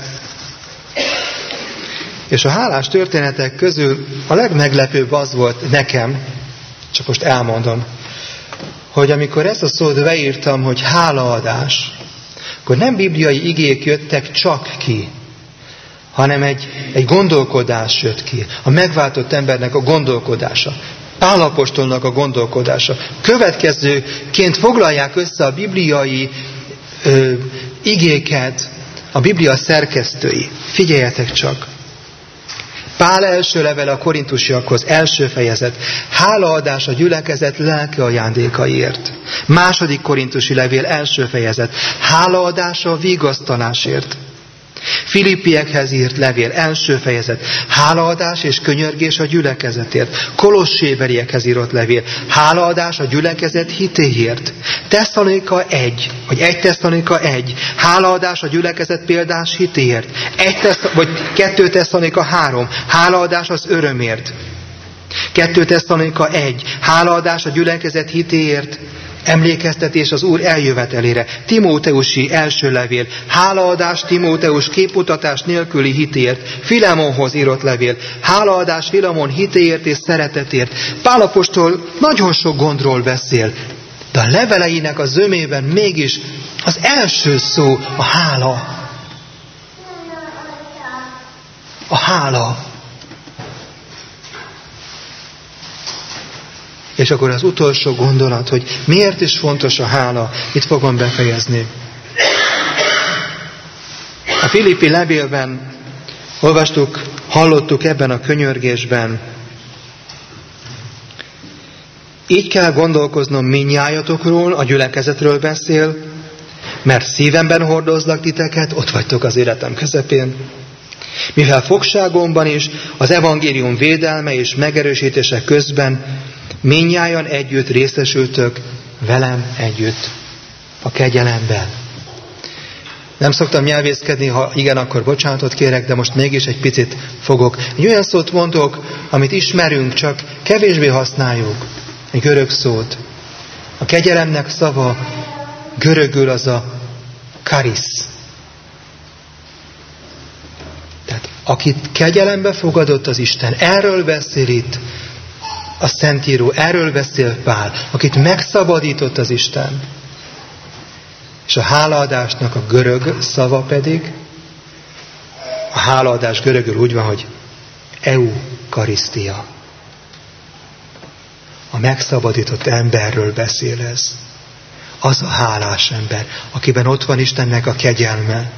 és a hálás történetek közül a legmeglepőbb az volt nekem, csak most elmondom, hogy amikor ezt a szót beírtam, hogy hálaadás, akkor nem bibliai igék jöttek csak ki, hanem egy, egy gondolkodás jött ki. A megváltott embernek a gondolkodása. Pál apostolnak a gondolkodása. Következőként foglalják össze a bibliai ö, igéket a Biblia szerkesztői. Figyeljetek csak! Pál első levele a korintusiakhoz, első fejezet. Hálaadás a gyülekezet lelki ajándékaiért. Második korintusi levél, első fejezet. Hálaadás a vigasztalásért. Filippiekhez írt levél, első fejezet. Hálaadás és könyörgés a gyülekezetért. Kolosséberiekhez írott levél. Hálaadás a gyülekezet hitéért. Tesszalonika egy, vagy egy Tesszalonika egy. Hálaadás a gyülekezet példás hitéért. Egy tesz, vagy kettő Tesszalonika három. Hálaadás az örömért. kettő Tesszalonika egy. Hálaadás a gyülekezet hitéért. Emlékeztetés az Úr eljövetelére. Timóteusi első levél. Hálaadás Timóteus képmutatás nélküli hitéért. Filemonhoz írott levél. Hálaadás Filemon hitéért és szeretetért. Pál apostol nagyon sok gondról beszél, de a leveleinek a zömében mégis az első szó a hála. A hála. És akkor az utolsó gondolat, hogy miért is fontos a hála, itt fogom befejezni. A Filippi levélben olvastuk, hallottuk ebben a könyörgésben. Így kell gondolkoznom mindnyájatokról, a gyülekezetről beszél, mert szívemben hordozlak titeket, ott vagytok az életem közepén. Mivel fogságomban is az evangélium védelme és megerősítése közben mindnyájan együtt részesültök velem együtt a kegyelemben. Nem szoktam nyelvészkedni, ha igen, akkor bocsánatot kérek, de most mégis egy picit fogok. Egy olyan szót mondok, amit ismerünk, csak kevésbé használjuk. Egy görög szót. A kegyelemnek szava görögül az a karisz. Tehát akit kegyelembe fogadott az Isten, erről beszél itt a Szentíró, erről beszél Pál, akit megszabadított az Isten. És a hálaadásnak a görög szava pedig, a hálaadás görögül úgy van, hogy eukarisztia. A megszabadított emberről beszél ez. Az a hálás ember, akiben ott van Istennek a kegyelme.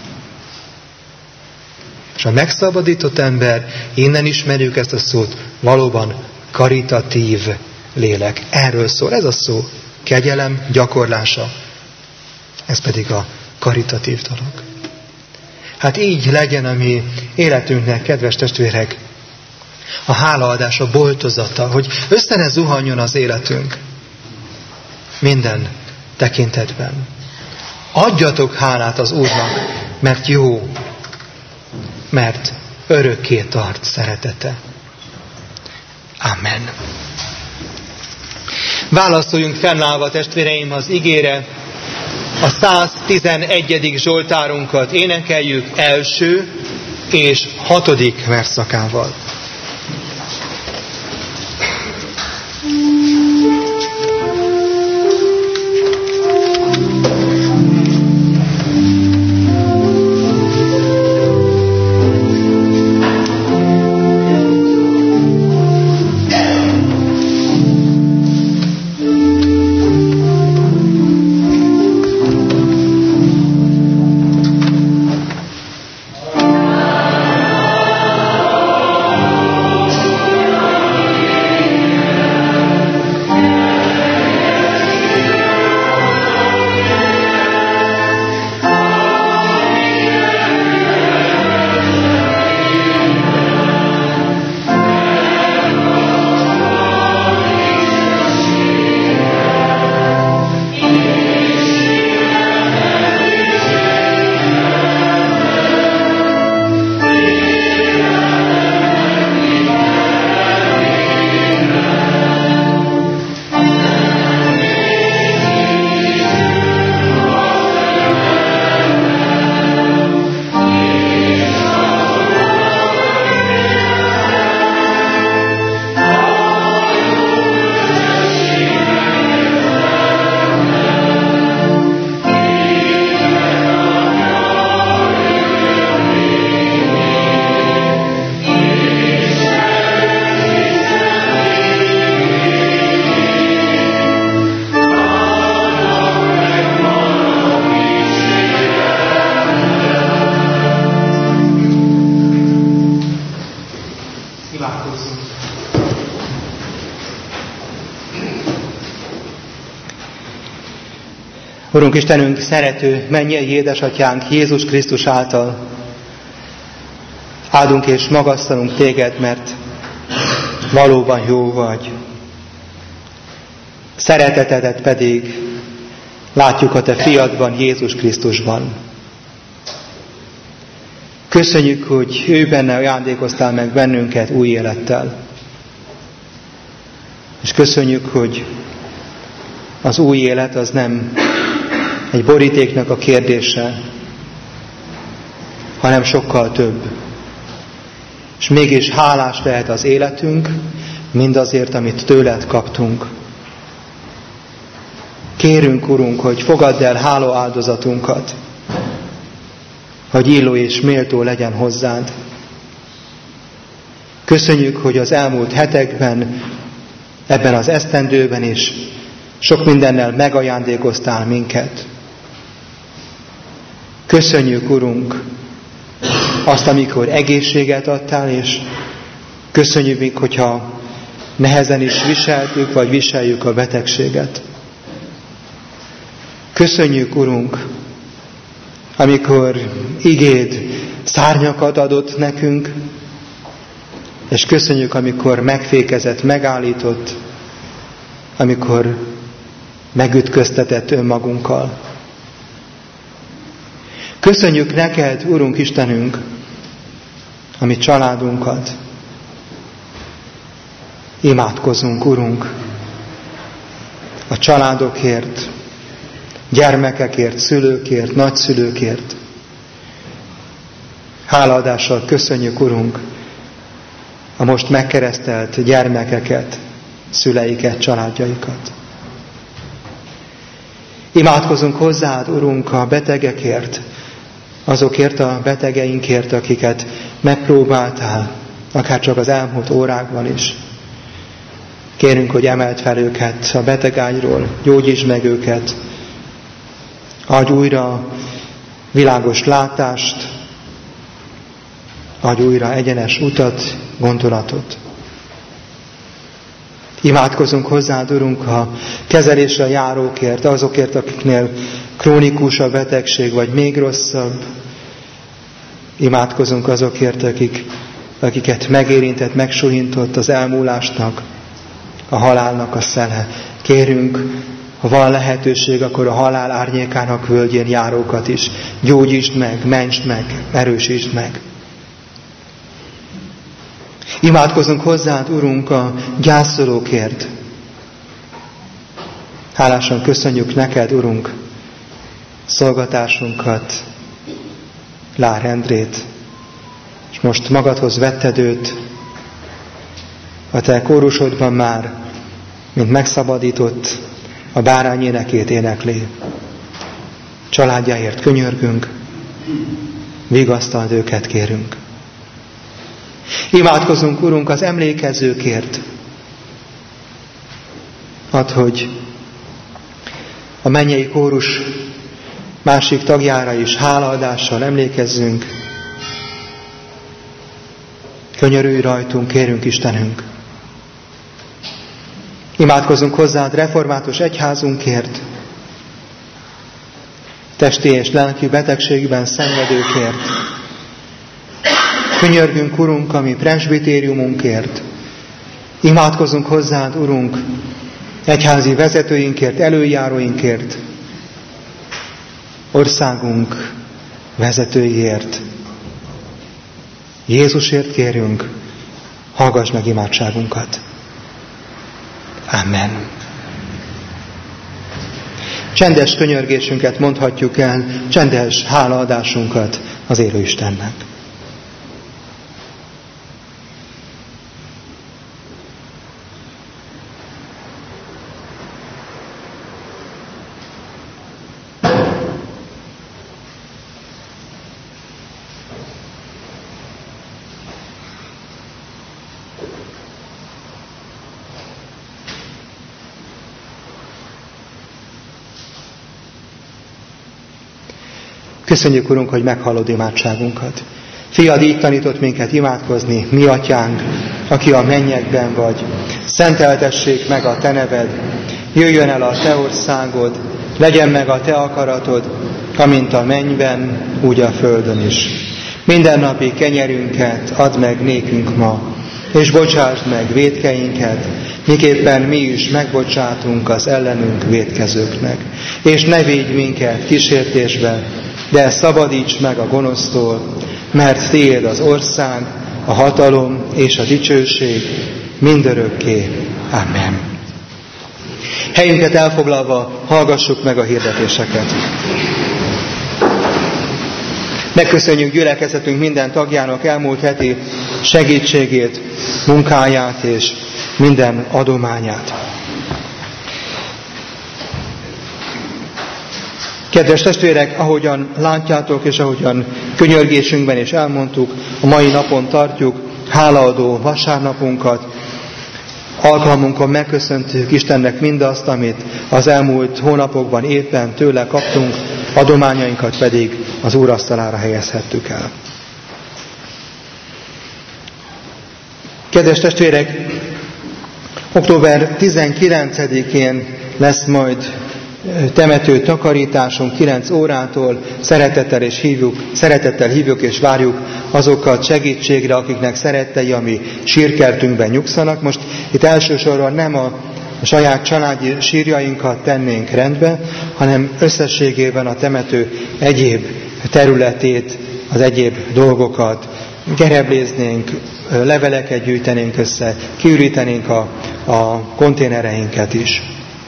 És a megszabadított ember, innen ismerjük ezt a szót, valóban karitatív lélek. Erről szól ez a szó. Kegyelem gyakorlása. Ez pedig a karitatív dolog. Hát így legyen a mi életünknek, kedves testvérek, a hálaadás a boltozata, hogy össze ne zuhanjon az életünk minden tekintetben. Adjatok hálát az Úrnak, mert jó, mert örökké tart szeretete. Amen. Válaszoljunk fennállva, testvéreim, az igére. A száztizenegyedik Zsoltárunkat énekeljük első és hatodik versszakával. Urunk Istenünk, szerető, mennyei édesatyánk Jézus Krisztus által áldunk és magasztalunk téged, mert valóban jó vagy. Szeretetedet pedig látjuk a te fiadban, Jézus Krisztusban. Köszönjük, hogy ő benne ajándékoztál meg bennünket új élettel. És köszönjük, hogy az új élet az nem egy borítéknak a kérdése, hanem sokkal több. És mégis hálás lehet az életünk, mindazért, amit tőled kaptunk. Kérünk, Urunk, hogy fogadd el háló áldozatunkat, hogy illó és méltó legyen hozzád. Köszönjük, hogy az elmúlt hetekben, ebben az esztendőben is sok mindennel megajándékoztál minket. Köszönjük, Urunk, azt, amikor egészséget adtál, és köszönjük még, hogyha nehezen is viseltük, vagy viseljük a betegséget. Köszönjük, Urunk, amikor igéd szárnyakat adott nekünk, és köszönjük, amikor megfékezett, megállított, amikor megütköztetett önmagunkkal. Köszönjük neked, Urunk Istenünk, a mi családunkat. Imádkozunk, Urunk, a családokért, gyermekekért, szülőkért, nagyszülőkért. Hálaadással köszönjük, Urunk, a most megkeresztelt gyermekeket, szüleiket, családjaikat. Imádkozunk hozzád, Urunk, a betegekért, azokért a betegeinkért, akiket megpróbáltál, akár csak az elmúlt órákban is. Kérünk, hogy emeld fel őket a betegágyról, gyógyítsd meg őket, adj újra világos látást, adj újra egyenes utat, gondolatot. Imádkozunk hozzád, Urunk, a kezelésre járókért, azokért, akiknél krónikus a betegség, vagy még rosszabb. Imádkozunk azokért, akik, akiket megérintett, megsúlyintott az elmúlásnak, a halálnak a szele. Kérünk, ha van lehetőség, akkor a halál árnyékának völgyén járókat is gyógyítsd meg, mentsd meg, erősítsd meg. Imádkozunk hozzád, Urunk, a gyászolókért. Hálásan köszönjük neked, Urunk, szolgatásunkat, Lár Endrét, és most magadhoz vetted őt, a te kórusodban már, mint megszabadított, a bárány énekét énekli. Családjáért könyörgünk, vigasztald őket, kérünk. Imádkozunk, Urunk, az emlékezőkért. Add, hogy a mennyei kórus másik tagjára is hálaadással emlékezzünk. Könyörülj rajtunk, kérünk, Istenünk. Imádkozunk hozzád református egyházunkért, testi és lelki betegségben szenvedőkért. Könyörgünk, Urunk, a mi presbitériumunkért. Imádkozunk hozzád, Urunk, egyházi vezetőinkért, előjáróinkért, országunk vezetőiért. Jézusért kérünk, hallgass meg imádságunkat. Amen. Csendes könyörgésünket mondhatjuk el, csendes hálaadásunkat az élő Istennek. Köszönjük, Urunk, hogy meghallod imádságunkat. Fiad így tanított minket imádkozni, mi atyánk, aki a mennyekben vagy. Szenteltessék meg a te neved, jöjjön el a te országod, legyen meg a te akaratod, amint a mennyben, úgy a földön is. Mindennapi kenyerünket add meg nékünk ma, és bocsásd meg vétkeinket, miképpen mi is megbocsátunk az ellenünk vétkezőknek. És ne védj minket kísértésbe, de szabadíts meg a gonosztól, mert tiéd az ország, a hatalom és a dicsőség mindörökké. Amen. Helyünket elfoglalva hallgassuk meg a hirdetéseket. Megköszönjük gyülekezetünk minden tagjának elmúlt heti segítségét, munkáját és minden adományát. Kedves testvérek, ahogyan látjátok, és ahogyan könyörgésünkben is elmondtuk, a mai napon tartjuk hálaadó vasárnapunkat. Alkalmunkon megköszöntük Istennek mindazt, amit az elmúlt hónapokban éppen tőle kaptunk, adományainkat pedig az Úr asztalára helyezhettük el. Kedves testvérek, október tizenkilencedikén lesz majd temető takarításunk kilenc órától. Szeretettel, és hívjuk, szeretettel hívjuk és várjuk azokat segítségre, akiknek szerettei a mi sírkertünkben nyugszanak. Most itt elsősorban nem a saját családi sírjainkat tennénk rendbe, hanem összességében a temető egyéb területét, az egyéb dolgokat gerebléznénk, leveleket gyűjtenénk össze, kiürítenénk a, a konténereinket is.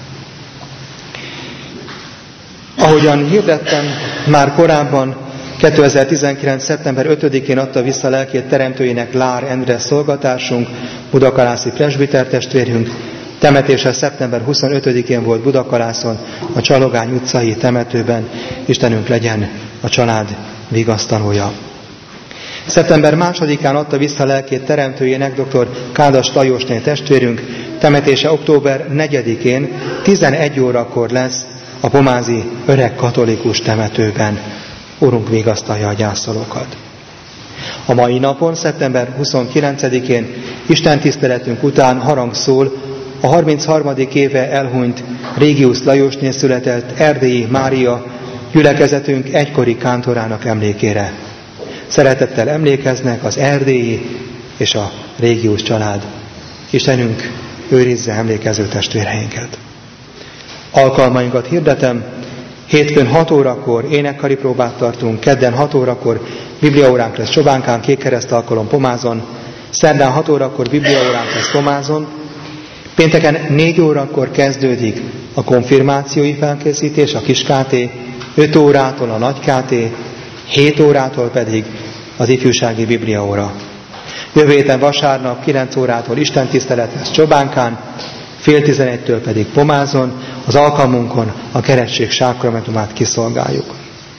Ahogyan hirdettem már korábban, kétezer-tizenkilenc. szeptember ötödikén adta vissza lelkét teremtőjének Lár Endre szolgatásunk, budakalászi presbiter testvérünk. Temetése szeptember huszonötödikén volt Budakalászon, a Csalogány utcai temetőben. Istenünk legyen a család vigasztalója. szeptember másodikán adta vissza lelkét teremtőjének dr. Kádas Lajosné testvérünk. Temetése október negyedikén tizenegy órakor lesz a pomázi öreg katolikus temetőben. Urunk vigasztalja a gyászolókat. A mai napon, szeptember huszonkilencedikén istentiszteletünk után harang szól a harmincharmadik éve elhunyt Régius Lajosné született Erdélyi Mária gyülekezetünk egykori kántorának emlékére. Szeretettel emlékeznek az erdélyi és a Régius család. Istenünk őrizze emlékező testvéreinket. Alkalmainkat hirdetem, hétfőn hat órakor énekkari próbát tartunk, kedden hat órakor bibliaóránk lesz Csobánkán, Kékkereszt alkalom Pomázon, szerdán hat órakor bibliaóránk lesz Pomázon, pénteken négy órakor kezdődik a konfirmációi felkészítés, a kis káté, öt órától a nagy káté, hét órától pedig az ifjúsági bibliaóra. Jövő héten vasárnap kilenc órától istentisztelet lesz Csobánkán, fél tizenegytől pedig Pomázon, az alkalmunkon a keresztség sákramentumát kiszolgáljuk.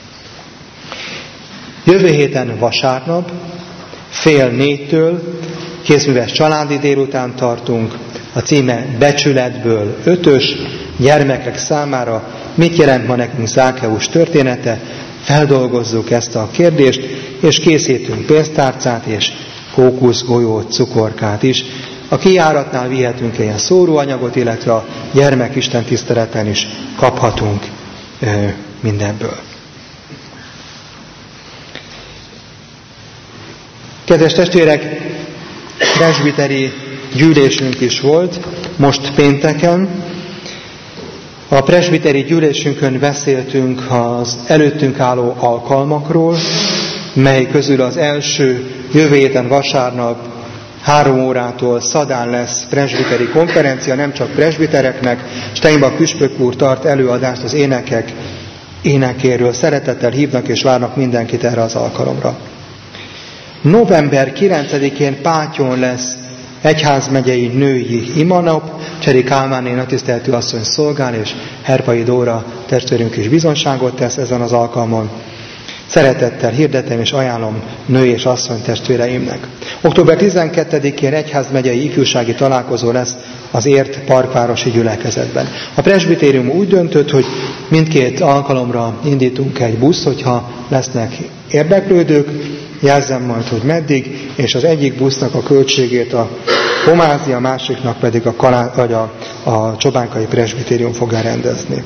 Jövő héten vasárnap, fél négytől kézműves családi délután tartunk, a címe Becsületből ötös, gyermekek számára mit jelent ma nekünk Zákeus története, feldolgozzuk ezt a kérdést, és készítünk pénztárcát és kókuszgolyót, cukorkát is. A kijáratnál vihetünk ilyen szóróanyagot, illetve a gyermekisten tiszteleten is kaphatunk ö, mindebből. Kedves testvérek, presbiteri gyűlésünk is volt most pénteken. A presbiteri gyűlésünkön beszéltünk az előttünk álló alkalmakról, mely közül az első jövő héten vasárnap három órától Szadán lesz presbiteri konferencia, nem csak presbitereknek. Steinbach püspök úr tart előadást az énekek énekéről. Szeretettel hívnak és várnak mindenkit erre az alkalomra. november kilencedikén Pátyon lesz egyházmegyei női imanap, Cseri Kálmáné nagytiszteletű asszony szolgál, és Herpai Dóra testvérünk is bizonságot tesz ezen az alkalmon. Szeretettel hirdetem és ajánlom nő és asszony testvéreimnek. október tizenkettedikén egyházmegyei ifjúsági találkozó lesz az Ért parkvárosi gyülekezetben. A presbitérium úgy döntött, hogy mindkét alkalomra indítunk egy busz, hogyha lesznek érdeklődők, jelzem majd, hogy meddig, és az egyik busznak a költségét a Pomázi, a másiknak pedig a, Kalá, vagy a, a Csobánkai presbitérium fogja rendezni.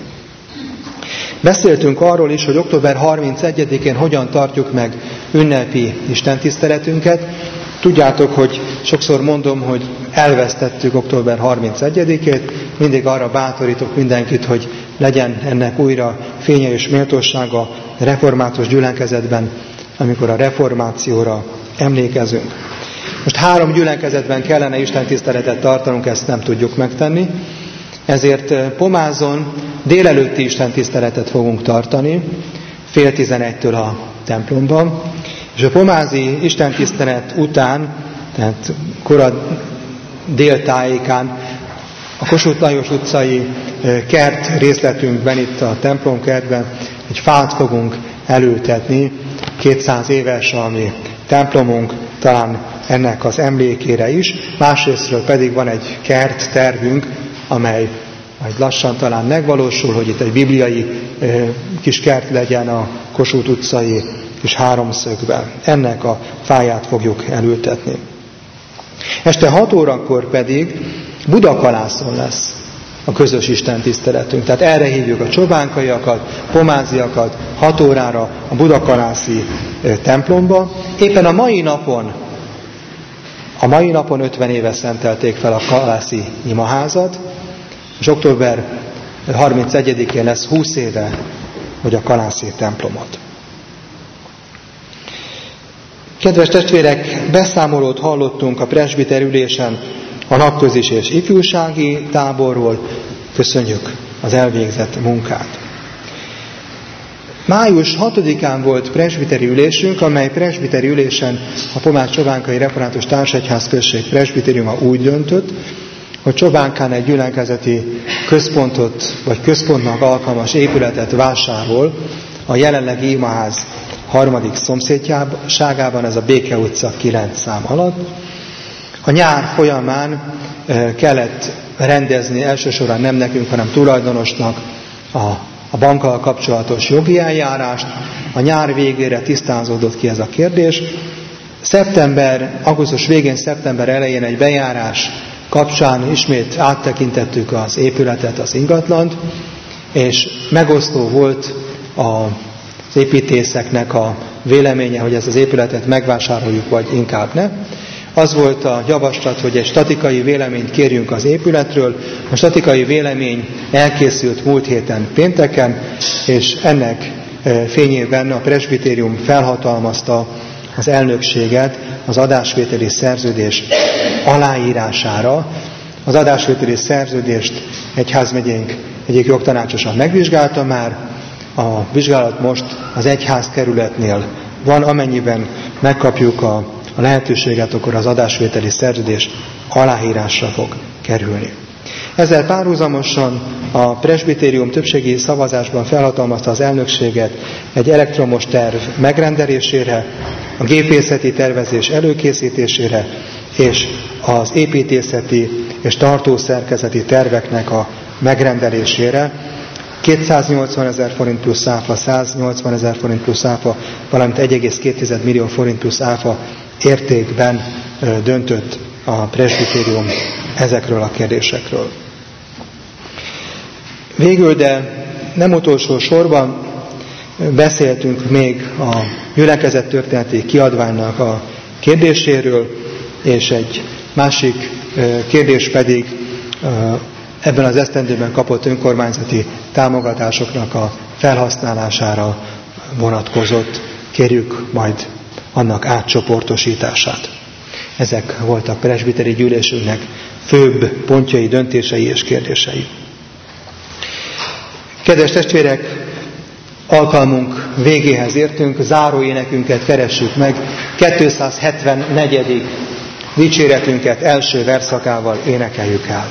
Beszéltünk arról is, hogy október harmincegyedikén hogyan tartjuk meg ünnepi istentiszteletünket. Tudjátok, hogy sokszor mondom, hogy elvesztettük október harmincegyedikét, mindig arra bátorítok mindenkit, hogy legyen ennek újra fénye és méltósága református gyülekezetben, amikor a reformációra emlékezünk. Most három gyülekezetben kellene istentiszteletet tartanunk, ezt nem tudjuk megtenni, ezért Pomázon délelőtti istentiszteletet fogunk tartani, fél tizenegytől a templomban, és a pomázi istentisztelet után, tehát kora déltájékán a Kossuth Lajos utcai kert részletünkben, itt a templomkertben egy fát fogunk elültetni, kétszáz éves a mi templomunk, talán ennek az emlékére is. Másrésztről pedig van egy kert tervünk, amely majd lassan talán megvalósul, hogy itt egy bibliai e, kis kert legyen a Kossuth utcai kis háromszögben. Ennek a fáját fogjuk elültetni. Este hat órakor pedig Budakalászon lesz a közös istentiszteletünk. Tehát erre hívjuk a csobánkaiakat, pomáziakat, hat órára a budakalászi e, templomba. Éppen a mai napon, a mai napon ötven éve szentelték fel a kalászi imaházat, és október harmincegyedikén lesz húsz éve, hogy a kalászi templomot. Kedves testvérek, beszámolót hallottunk a presbiterülésen a napközis és ifjúsági táborról. Köszönjük az elvégzett munkát. május hatodikán volt presbiteri ülésünk, amely presbiteri ülésen a Pomáz-Csobánkai Református Társegyház község presbitériuma úgy döntött, hogy Csobánkán egy gyülekezeti központot, vagy központnak alkalmas épületet vásárol a jelenlegi imaház harmadik szomszédságában, ez a Béke utca kilenc szám alatt. A nyár folyamán kellett rendezni, elsősorban nem nekünk, hanem tulajdonosnak a, a bankkal kapcsolatos jogi eljárást. A nyár végére tisztázódott ki ez a kérdés. Szeptember, augusztus végén, szeptember elején egy bejárás kapcsán ismét áttekintettük az épületet, az ingatlant, és megosztó volt az építészeknek a véleménye, hogy ezt az épületet megvásároljuk, vagy inkább ne. Az volt a javaslat, hogy egy statikai véleményt kérjünk az épületről. A statikai vélemény elkészült múlt héten pénteken, és ennek fényében a presbitérium felhatalmazta az elnökséget az adásvételi szerződés aláírására. Az adásvételi szerződést egyházmegyénk egyik jogtanácsosa megvizsgálta már, a vizsgálat most az egyházkerületnél van, amennyiben megkapjuk a, a lehetőséget, akkor az adásvételi szerződés aláírásra fog kerülni. Ezzel párhuzamosan a presbitérium többségi szavazásban felhatalmazta az elnökséget egy elektromos terv megrendelésére, a gépészeti tervezés előkészítésére és az építészeti és tartószerkezeti terveknek a megrendelésére. kétszáznyolcvan ezer forint plusz áfa, száznyolcvan ezer forint plusz áfa, valamint egy egész két millió forint plusz áfa értékben döntött a presbitérium ezekről a kérdésekről. Végül, de nem utolsó sorban beszéltünk még a gyülekezet történeti kiadványnak a kérdéséről, és egy másik kérdés pedig ebben az esztendőben kapott önkormányzati támogatásoknak a felhasználására vonatkozott. Kérjük majd annak átcsoportosítását. Ezek voltak presbiteri gyűlésünknek főbb pontjai, döntései és kérdései. Kedves testvérek, alkalmunk végéhez értünk, záróénekünket keressük meg, kétszázhetvennegyedik dicséretünket első verszakával énekeljük el.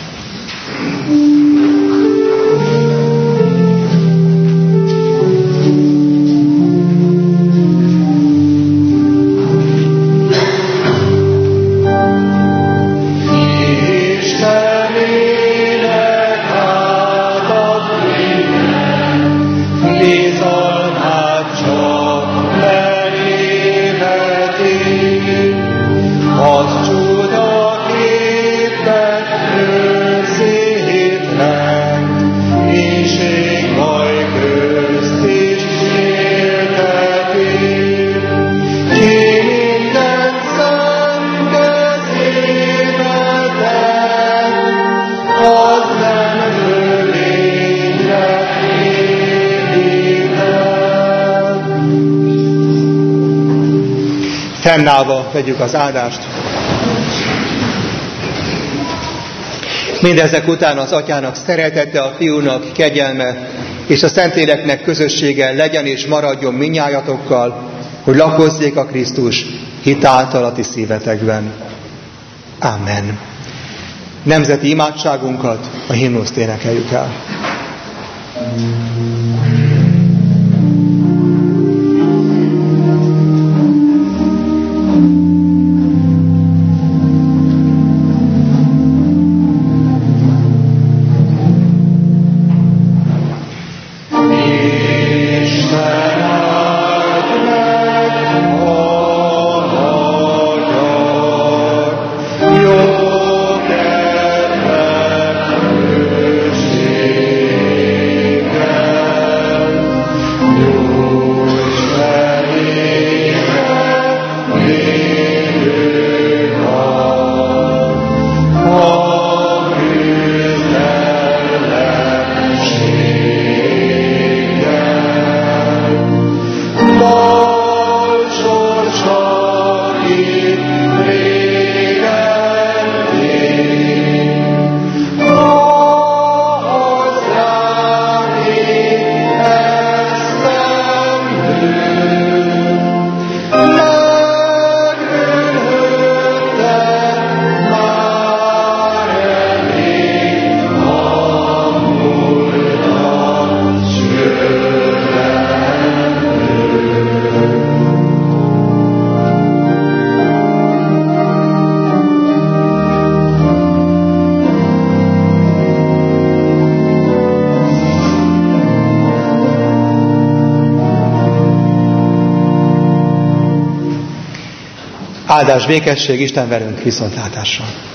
Fennállva vegyük az áldást. Mindezek után az Atyának szeretete, a Fiúnak kegyelme, és a Szentléleknek közössége legyen és maradjon mindnyájatokkal, hogy lakozzék a Krisztus hit által a ti szívetekben. Amen. Nemzeti imádságunkat, a himnuszt énekeljük el. Áldás, békesség, Isten velünk, viszontlátásra!